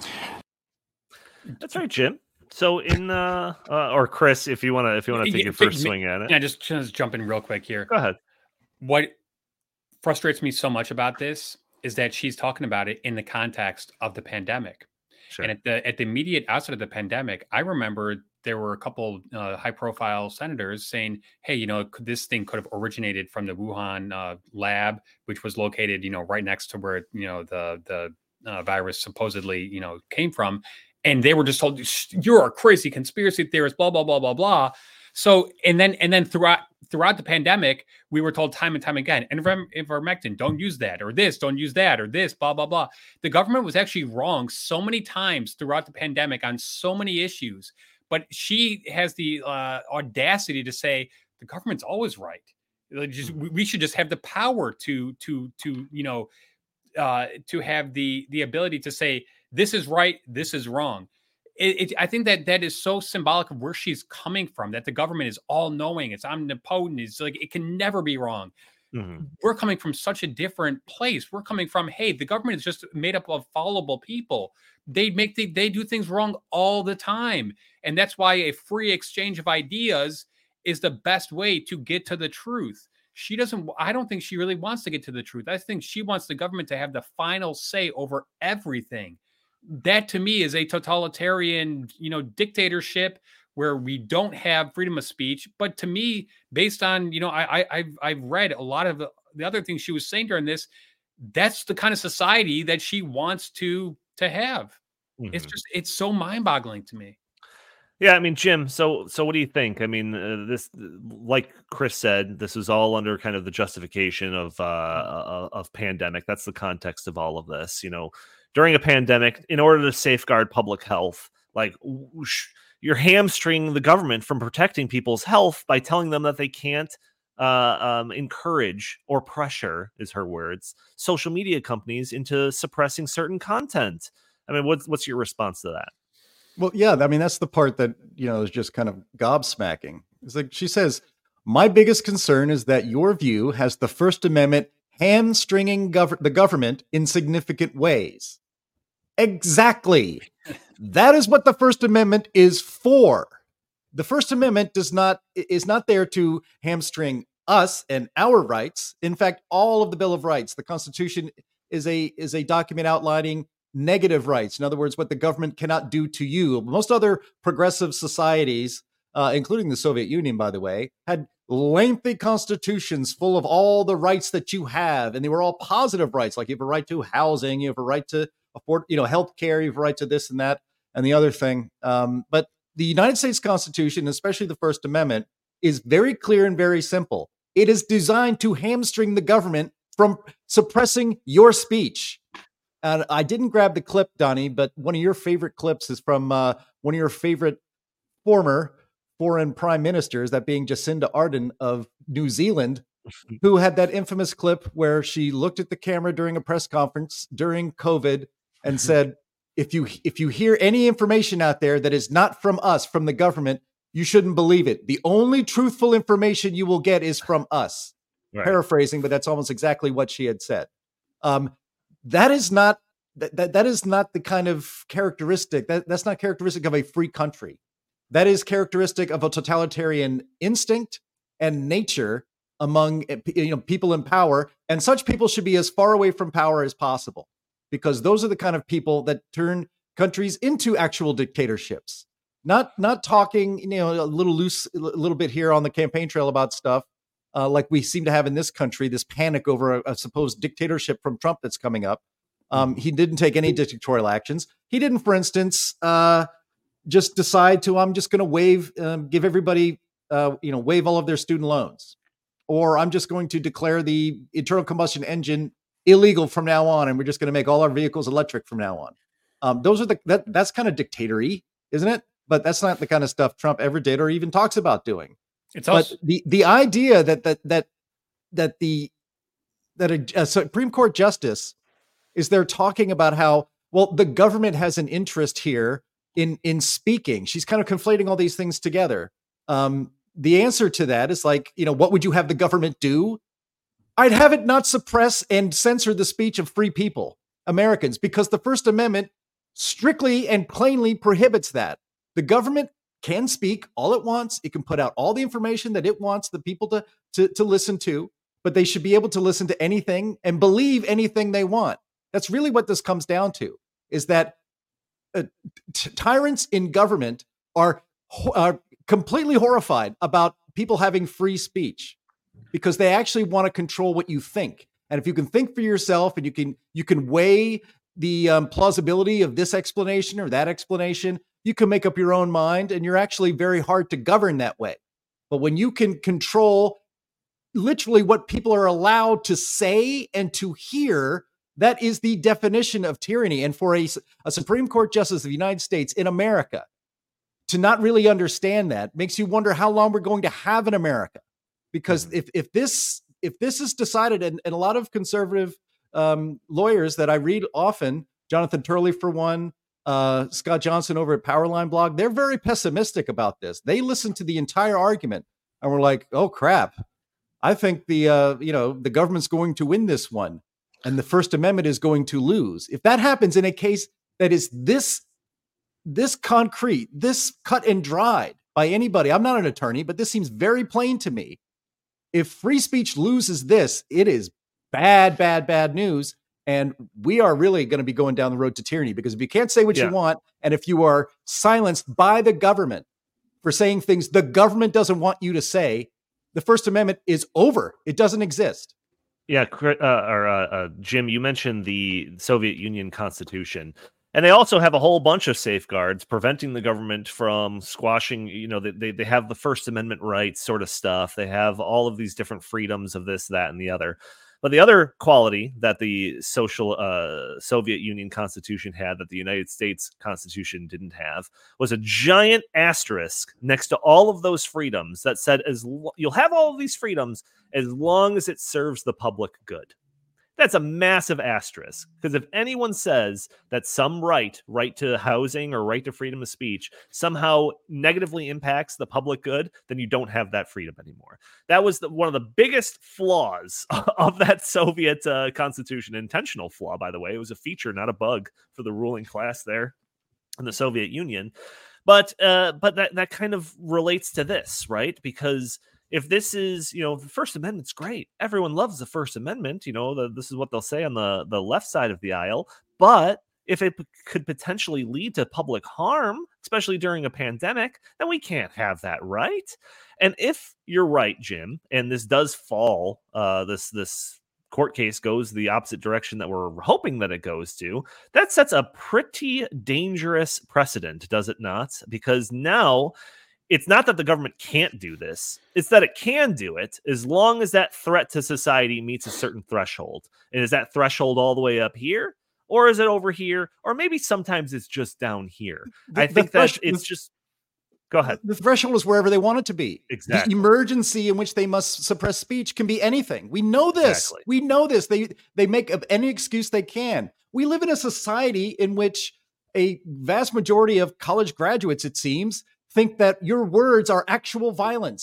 That's right, Jim. So in uh, uh or Chris, if you want to if you want to take your first swing at it. Yeah, just, just jump in real quick here. Go ahead. What frustrates me so much about this is that she's talking about it in the context of the pandemic. Sure. And at the at the immediate outset of the pandemic, I remember there were a couple uh, high-profile senators saying, "Hey, you know, this thing could have originated from the Wuhan uh, lab, which was located, you know, right next to where you know the the uh, virus supposedly, you know, came from." And they were just told, "You're a crazy conspiracy theorist," blah blah blah blah blah. So, and then and then throughout throughout the pandemic, we were told time and time again, and ivermectin, don't use that, or this, don't use that, or this, blah blah blah. The government was actually wrong so many times throughout the pandemic on so many issues. But she has the uh, audacity to say the government's always right. Like just, we should just have the power to to to you know uh, to have the the ability to say this is right, this is wrong. It, it, I think that that is so symbolic of where she's coming from. That the government is all knowing, it's omnipotent. It's like it can never be wrong. Mm-hmm. We're coming from such a different place. We're coming from, hey, the government is just made up of fallible people. They make the, they do things wrong all the time. And that's why a free exchange of ideas is the best way to get to the truth. She doesn't, I don't think she really wants to get to the truth. I think she wants the government to have the final say over everything. That to me is a totalitarian, you know, dictatorship where we don't have freedom of speech. But to me, based on, you know, I, I, I've, I've read a lot of the, the other things she was saying during this, that's the kind of society that she wants to, to have. Mm-hmm. It's just, it's so mind boggling to me. Yeah, I mean, Jim, so so what do you think? I mean, uh, this, like Chris said, this is all under kind of the justification of uh, of pandemic. That's the context of all of this. You know, during a pandemic, in order to safeguard public health, like whoosh, you're hamstringing the government from protecting people's health by telling them that they can't uh, um, encourage or pressure, is her words, social media companies into suppressing certain content. I mean, what's what's your response to that? Well, yeah, I mean, that's the part that, you know, is just kind of gobsmacking. It's like she says, my biggest concern is that your view has the First Amendment hamstringing gov- the government in significant ways. Exactly. That is what the First Amendment is for. The First Amendment does not is not there to hamstring us and our rights. In fact, all of the Bill of Rights, the Constitution is a is a document outlining negative rights. In other words, what the government cannot do to you. Most other progressive societies, uh, including the Soviet Union, by the way, had lengthy constitutions full of all the rights that you have. And they were all positive rights. Like you have a right to housing, you have a right to afford, you know, health care, you have a right to this and that and the other thing. Um, but the United States Constitution, especially the First Amendment, is very clear and very simple. It is designed to hamstring the government from suppressing your speech. And I didn't grab the clip, Donnie, but one of your favorite clips is from uh, one of your favorite former foreign prime ministers, that being Jacinda Ardern of New Zealand, who had that infamous clip where she looked at the camera during a press conference during COVID and said, if you if you hear any information out there that is not from us, from the government, you shouldn't believe it. The only truthful information you will get is from us. Right. paraphrasing, but that's almost exactly what she had said. Um, that is not that, that that is not the kind of characteristic that that's not characteristic of a free country. That is characteristic of a totalitarian instinct and nature among you know people in power, and such people should be as far away from power as possible, because those are the kind of people that turn countries into actual dictatorships. Not not talking, you know, a little loose, a little bit here on the campaign trail about stuff uh, like we seem to have in this country. This panic over a, a supposed dictatorship from Trump that's coming up. Um, he didn't take any dictatorial actions. He didn't, for instance, uh, just decide to I'm just going to waive, um, give everybody, uh, you know, waive all of their student loans, or I'm just going to declare the internal combustion engine illegal from now on, and we're just going to make all our vehicles electric from now on. Um, those are the that that's kind of dictatory, isn't it? But that's not the kind of stuff Trump ever did or even talks about doing. It's also but the the idea that that that that the that a, a Supreme Court justice is there talking about how, well, the government has an interest here in in speaking. She's kind of conflating all these things together. Um, the answer to that is like, you know, what would you have the government do? I'd have it not suppress and censor the speech of free people, Americans, because the First Amendment strictly and plainly prohibits that. The government can speak all it wants. It can put out all the information that it wants the people to, to, to listen to, but they should be able to listen to anything and believe anything they want. That's really what this comes down to, is that uh, t- tyrants in government are, are completely horrified about people having free speech, because they actually want to control what you think. And if you can think for yourself and you can you can weigh the um, plausibility of this explanation or that explanation, you can make up your own mind, and you're actually very hard to govern that way. But when you can control literally what people are allowed to say and to hear, that is the definition of tyranny. And for a, a Supreme Court justice of the United States in America to not really understand that makes you wonder how long we're going to have in America. Because if if this if this is decided, and, and a lot of conservative um, lawyers that I read often, Jonathan Turley for one, uh, Scott Johnson over at Powerline Blog, they're very pessimistic about this. They listen to the entire argument and we're like, oh crap, I think the uh, you know the government's going to win this one, and the First Amendment is going to lose. If that happens in a case that is this this concrete, this cut and dried by anybody, I'm not an attorney, but this seems very plain to me. If free speech loses this, it is bad, bad, bad news. And we are really going to be going down the road to tyranny, because if you can't say what yeah. you want, and if you are silenced by the government for saying things the government doesn't want you to say, the First Amendment is over. It doesn't exist. Yeah, uh, or uh, uh, Jim, you mentioned the Soviet Union Constitution. And they also have a whole bunch of safeguards preventing the government from squashing, you know, they, they have the First Amendment rights sort of stuff. They have all of these different freedoms of this, that, and the other. But the other quality that the social uh, Soviet Union Constitution had that the United States Constitution didn't have was a giant asterisk next to all of those freedoms that said, as lo- you'll have all of these freedoms as long as it serves the public good. That's a massive asterisk, because if anyone says that some right, right to housing or right to freedom of speech somehow negatively impacts the public good, then you don't have that freedom anymore. That was the, one of the biggest flaws of that Soviet uh, constitution. Intentional flaw, by the way. It was a feature, not a bug, for the ruling class there in the Soviet Union. But uh, but that, that kind of relates to this, right? Because if this is, you know, the First Amendment's great. Everyone loves the First Amendment. You know, the, this is what they'll say on the, the left side of the aisle. But if it p- could potentially lead to public harm, especially during a pandemic, then we can't have that, right? And if you're right, Jim, and this does fall, uh, this this court case goes the opposite direction that we're hoping that it goes to, that sets a pretty dangerous precedent, does it not? Because now, it's not that the government can't do this. It's that it can do it as long as that threat to society meets a certain threshold. And is that threshold all the way up here? Or is it over here? Or maybe sometimes it's just down here. The, I think that it's just... Go ahead. The threshold is wherever they want it to be. Exactly. The emergency in which they must suppress speech can be anything. We know this. Exactly. We know this. They, they make up any excuse they can. We live in a society in which a vast majority of college graduates, it seems, think that your words are actual violence.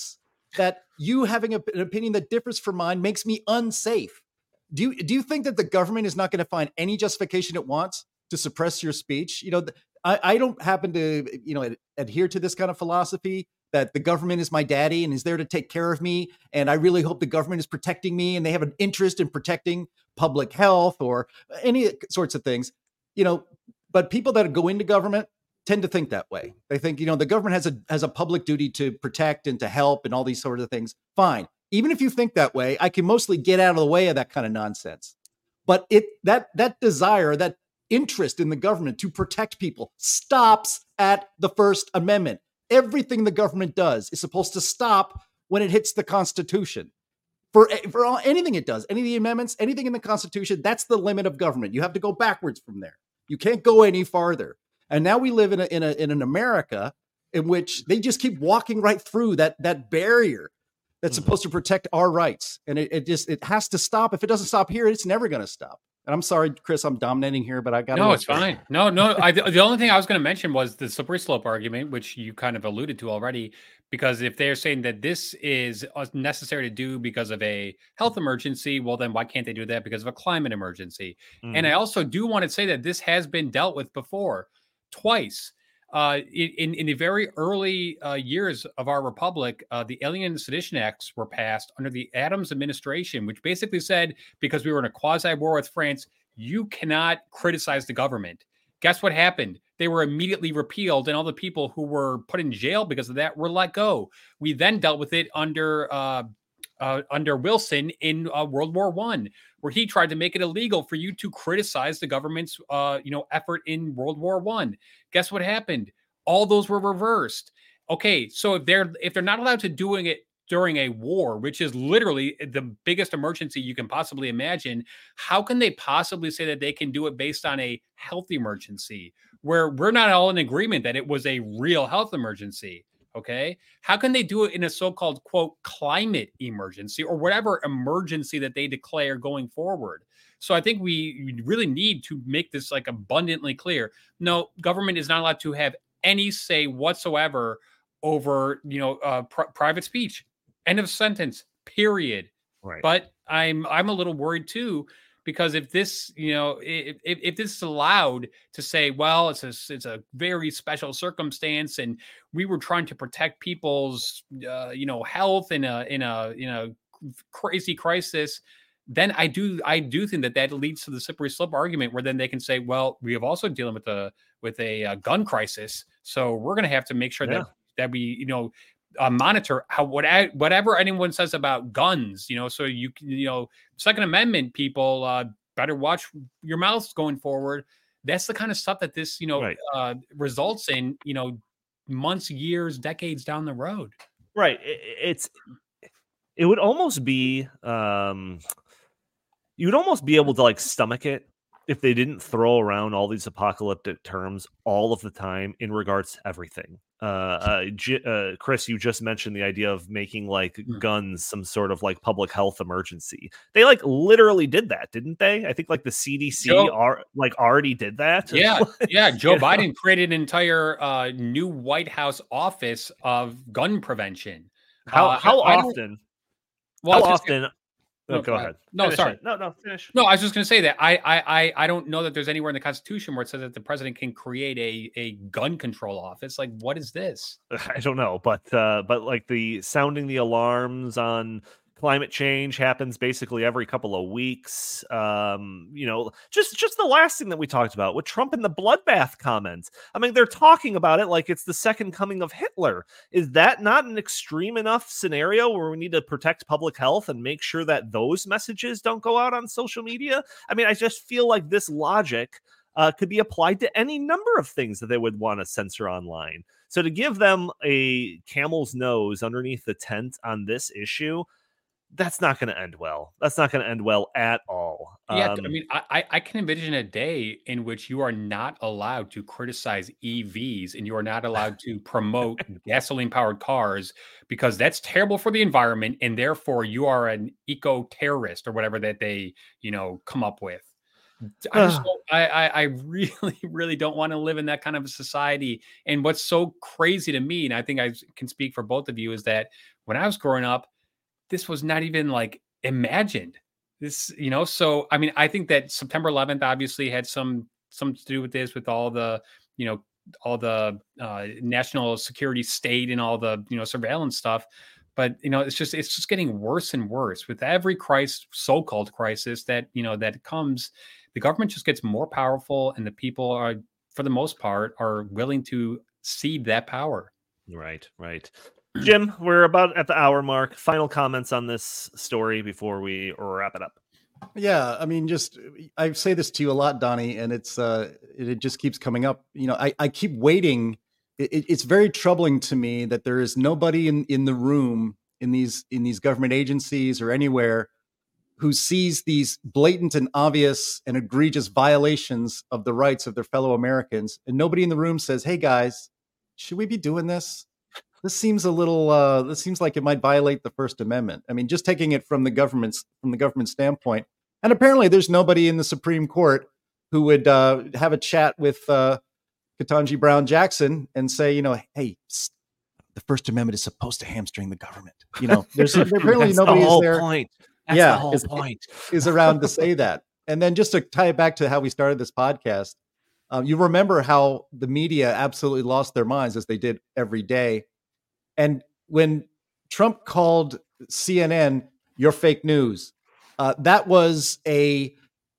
that you having a, an opinion that differs from mine makes me unsafe. Do you, do you think that the government is not going to find any justification it wants to suppress your speech? You know, I, I don't happen to, you know, ad- adhere to this kind of philosophy that the government is my daddy and is there to take care of me. And I really hope the government is protecting me and they have an interest in protecting public health or any sorts of things, you know, but people that go into government tend to think that way. They think, you know, the government has a, has a public duty to protect and to help and all these sort of things. Fine. Even if you think that way, I can mostly get out of the way of that kind of nonsense. But it, that, that desire, that interest in the government to protect people stops at the First Amendment. Everything the government does is supposed to stop when it hits the Constitution. For, for all, anything it does, any of the amendments, anything in the Constitution, that's the limit of government. You have to go backwards from there. You can't go any farther. And now we live in a, in a, in an America in which they just keep walking right through that, that barrier that's mm-hmm. supposed to protect our rights. And it, it just, it has to stop. If it doesn't stop here, it's never going to stop. And I'm sorry, Chris, I'm dominating here, but I got no, it's fine. No, no. I, the only thing I was going to mention was the slippery slope argument, which you kind of alluded to already, because if they're saying that this is necessary to do because of a health emergency, well, then why can't they do that because of a climate emergency? Mm. And I also do want to say that this has been dealt with before, twice. Uh, in, in the very early uh, years of our republic, uh, the Alien and Sedition Acts were passed under the Adams administration, which basically said, because we were in a quasi-war with France, you cannot criticize the government. Guess what happened? They were immediately repealed, and all the people who were put in jail because of that were let go. We then dealt with it under uh, uh, under Wilson in uh, World War One, where he tried to make it illegal for you to criticize the government's uh, you know effort in World War One. Guess what happened? All those were reversed. Okay, so if they're if they're not allowed to doing it during a war, which is literally the biggest emergency you can possibly imagine, how can they possibly say that they can do it based on a health emergency where we're not all in agreement that it was a real health emergency? Okay, how can they do it in a so-called, quote, climate emergency or whatever emergency that they declare going forward? So I think we really need to make this like abundantly clear. No, government is not allowed to have any say whatsoever over, you know, uh, pr- private speech. End of sentence, period. Right. But I'm I'm a little worried too, because if this, you know, if, if, if this is allowed to say, well, it's a, it's a very special circumstance and we were trying to protect people's, uh, you know, health in a, in a, in a crazy crisis, then I do, I do think that that leads to the slippery slope argument where then they can say, well, we have also dealing with a, with a, a gun crisis. So we're going to have to make sure yeah. that, that we, you know, Uh, monitor how what, whatever anyone says about guns, you know, so you can, you know, Second Amendment people uh, better watch your mouths going forward. That's the kind of stuff that this, you know, right. uh, results in, you know, months, years, decades down the road. Right. It, it's, it would almost be, um, you would almost be able to like stomach it if they didn't throw around all these apocalyptic terms all of the time in regards to everything. Uh, uh, G- uh, Chris, you just mentioned the idea of making like mm. guns some sort of like public health emergency. They like literally did that, didn't they? I think like the C D C Joe, are like already did that. Yeah, yeah. Joe Biden know? created an entire uh, new White House office of gun prevention. How uh, how I, often? I well, how often? Gonna, No, oh, go ahead. No, finish sorry. It. No, no, finish. No, I was just going to say that I, I, I don't know that there's anywhere in the Constitution where it says that the president can create a, a gun control office. Like, what is this? I don't know, but uh, but like the sounding the alarms on climate change happens basically every couple of weeks. Um, you know, just just the last thing that we talked about with Trump and the bloodbath comments. I mean, they're talking about it like it's the second coming of Hitler. Is that not an extreme enough scenario where we need to protect public health and make sure that those messages don't go out on social media? I mean, I just feel like this logic uh, could be applied to any number of things that they would want to censor online. So to give them a camel's nose underneath the tent on this issue, that's not going to end well. That's not going to end well at all. Yeah, um, I mean, I, I can envision a day in which you are not allowed to criticize E Vs and you are not allowed to promote gasoline-powered cars because that's terrible for the environment, and therefore you are an eco-terrorist or whatever that they, you know, come up with. I just don't, I, I I really really don't want to live in that kind of a society. And what's so crazy to me, and I think I can speak for both of you, is that when I was growing up, this was not even like imagined. This, you know, so I mean, I think that September eleventh obviously had some some to do with this, with all the, you know, all the uh, national security state and all the, you know, surveillance stuff. But, you know, it's just it's just getting worse and worse with every crisis, so-called crisis that, you know, that comes. The government just gets more powerful, and the people are, for the most part, are willing to cede that power. Right, right. Jim, we're about at the hour mark. Final comments on this story before we wrap it up. Yeah, I mean, just I say this to you a lot, Donnie, and it's uh, it, it just keeps coming up. You know, I, I keep waiting. It, it's very troubling to me that there is nobody in, in the room in these in these government agencies or anywhere who sees these blatant and obvious and egregious violations of the rights of their fellow Americans, and nobody in the room says, "Hey, guys, should we be doing this? This seems a little. Uh, this seems like it might violate the First Amendment." I mean, just taking it from the government's from the government standpoint, and apparently there's nobody in the Supreme Court who would uh, have a chat with uh, Ketanji Brown Jackson and say, you know, "Hey, psst, the First Amendment is supposed to hamstring the government." You know, there's apparently nobody the whole is there. Point. That's yeah, the whole is, point. is around to say that. And then just to tie it back to how we started this podcast, um, you remember how the media absolutely lost their minds, as they did every day. And when Trump called C N N your fake news, uh, that was a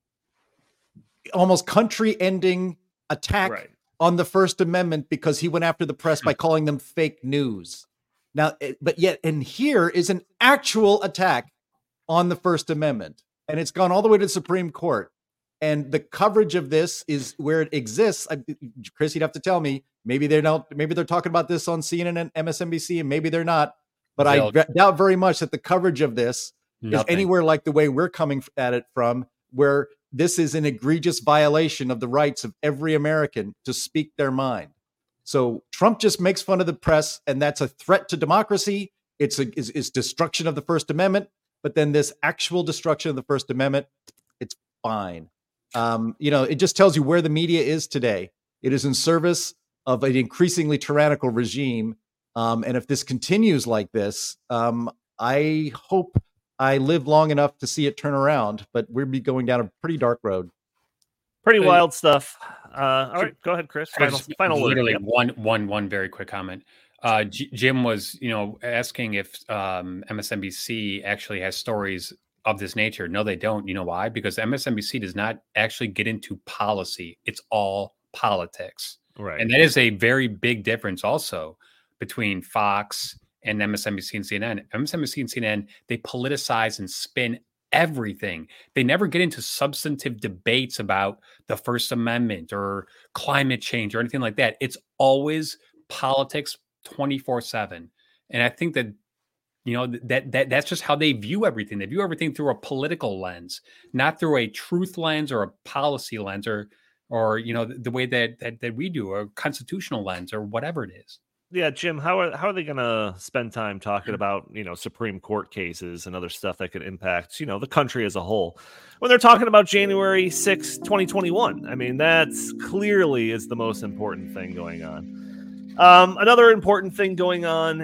almost country-ending attack right. on the First Amendment, because he went after the press by calling them fake news. Now, but yet, and here is an actual attack on the First Amendment, and it's gone all the way to the Supreme Court. And the coverage of this is where it exists. I, Chris, you'd have to tell me. Maybe they're not. Maybe they're talking about this on C N N and M S N B C, and maybe they're not. But They'll, I doubt very much that the coverage of this nothing. is anywhere like the way we're coming at it from, where this is an egregious violation of the rights of every American to speak their mind. So Trump just makes fun of the press, and that's a threat to democracy. It's a is, is destruction of the First Amendment. But then this actual destruction of the First Amendment, it's fine. Um, you know, it just tells you where the media is today. It is in service of an increasingly tyrannical regime. Um, and if this continues like this, um, I hope I live long enough to see it turn around. But we'll be going down a pretty dark road. Pretty wild stuff. Uh, all right, go ahead, Chris. Final, final word. Literally one, one, one very quick comment. Uh, G- Jim was, you know, asking if um, M S N B C actually has stories of this nature. No, they don't. You know why? Because M S N B C does not actually get into policy. It's all politics. Right. And that is a very big difference also between Fox and M S N B C and C N N. M S N B C and C N N, they politicize and spin everything. They never get into substantive debates about the First Amendment or climate change or anything like that. It's always politics twenty-four seven. And I think that, you know, that that that's just how they view everything. They view everything through a political lens, not through a truth lens or a policy lens, or or you know, the, the way that, that that we do, a constitutional lens or whatever it is. Yeah, Jim, how are how are they going to spend time talking about, you know, Supreme Court cases and other stuff that could impact, you know, the country as a whole when they're talking about January sixth, twenty twenty-one? I mean, that's clearly is the most important thing going on. Um, another important thing going on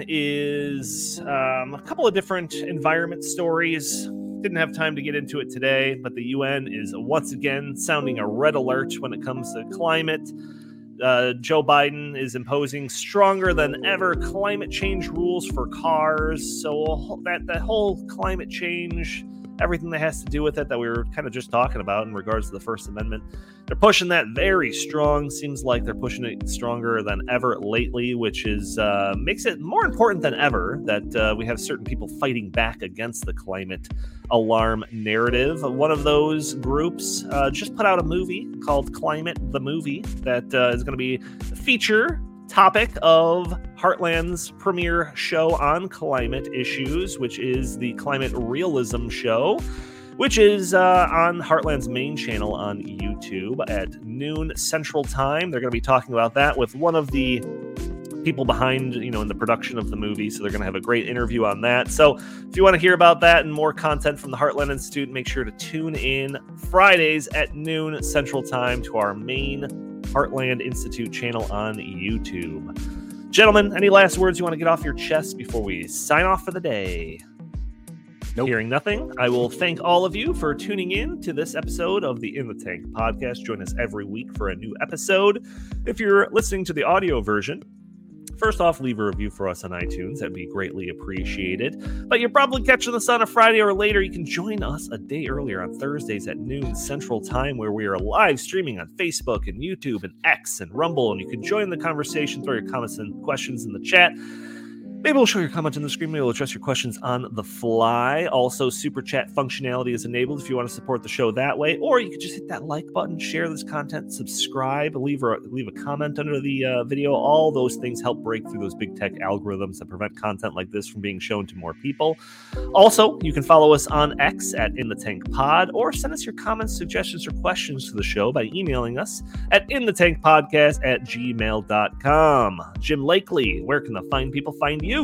is um, a couple of different environment stories. Didn't have time to get into it today, but the U N is once again sounding a red alert when it comes to climate. Uh, Joe Biden is imposing stronger than ever climate change rules for cars. So that, that whole climate change, everything that has to do with it that we were kind of just talking about in regards to the First Amendment, they're pushing that very strong. Seems like they're pushing it stronger than ever lately, which is uh, makes it more important than ever that uh, we have certain people fighting back against the climate alarm narrative. One of those groups uh, just put out a movie called Climate the Movie that uh, is going to be the feature topic of Heartland's premiere show on climate issues, which is the Climate Realism Show, which is uh, on Heartland's main channel on YouTube at noon Central Time. They're going to be talking about that with one of the people behind, you know, in the production of the movie. So they're going to have a great interview on that. So if you want to hear about that and more content from the Heartland Institute, make sure to tune in Fridays at noon Central Time to our main Heartland Institute channel on YouTube. Gentlemen, any last words you want to get off your chest before we sign off for the day? Nope. Hearing nothing, I will thank all of you for tuning in to this episode of the In the Tank podcast. Join us every week for a new episode. If you're listening to the audio version, first off, leave a review for us on iTunes. That'd be greatly appreciated. But you're probably catching this on a Friday or later. You can join us a day earlier on Thursdays at noon Central Time, where we are live streaming on Facebook and YouTube and X and Rumble. And you can join the conversation, throw your comments and questions in the chat. Maybe we'll show your comment in the screen. Maybe we'll address your questions on the fly. Also, super chat functionality is enabled if you want to support the show that way. Or you could just hit that like button, share this content, subscribe, leave a, leave a comment under the uh, video. All those things help break through those big tech algorithms that prevent content like this from being shown to more people. Also, you can follow us on X at In The Tank Pod, or send us your comments, suggestions, or questions to the show by emailing us at inthetankpodcast at gmail dot com. Jim Lakely, where can the fine people find you?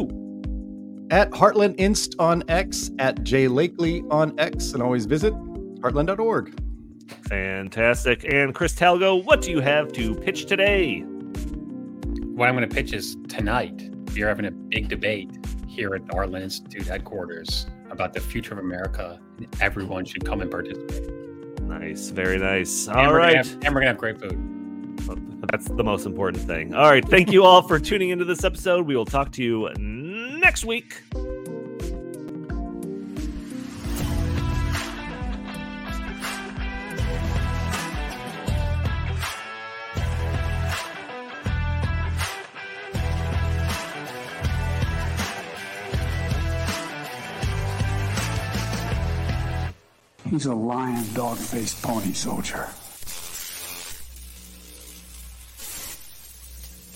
At Heartland Inst on X, at J Lakely on X, and always visit heartland dot org. Fantastic. And Chris Talgo, what do you have to pitch today? What I'm going to pitch is tonight, we're having a big debate here at the Heartland Institute headquarters about the future of America, and everyone should come and participate. Nice. Very nice. And All we're right. gonna have, and we're going to have great food. That's the most important thing. All right. Thank you all for tuning into this episode. We will talk to you next week. He's a lion, dog-faced pony soldier.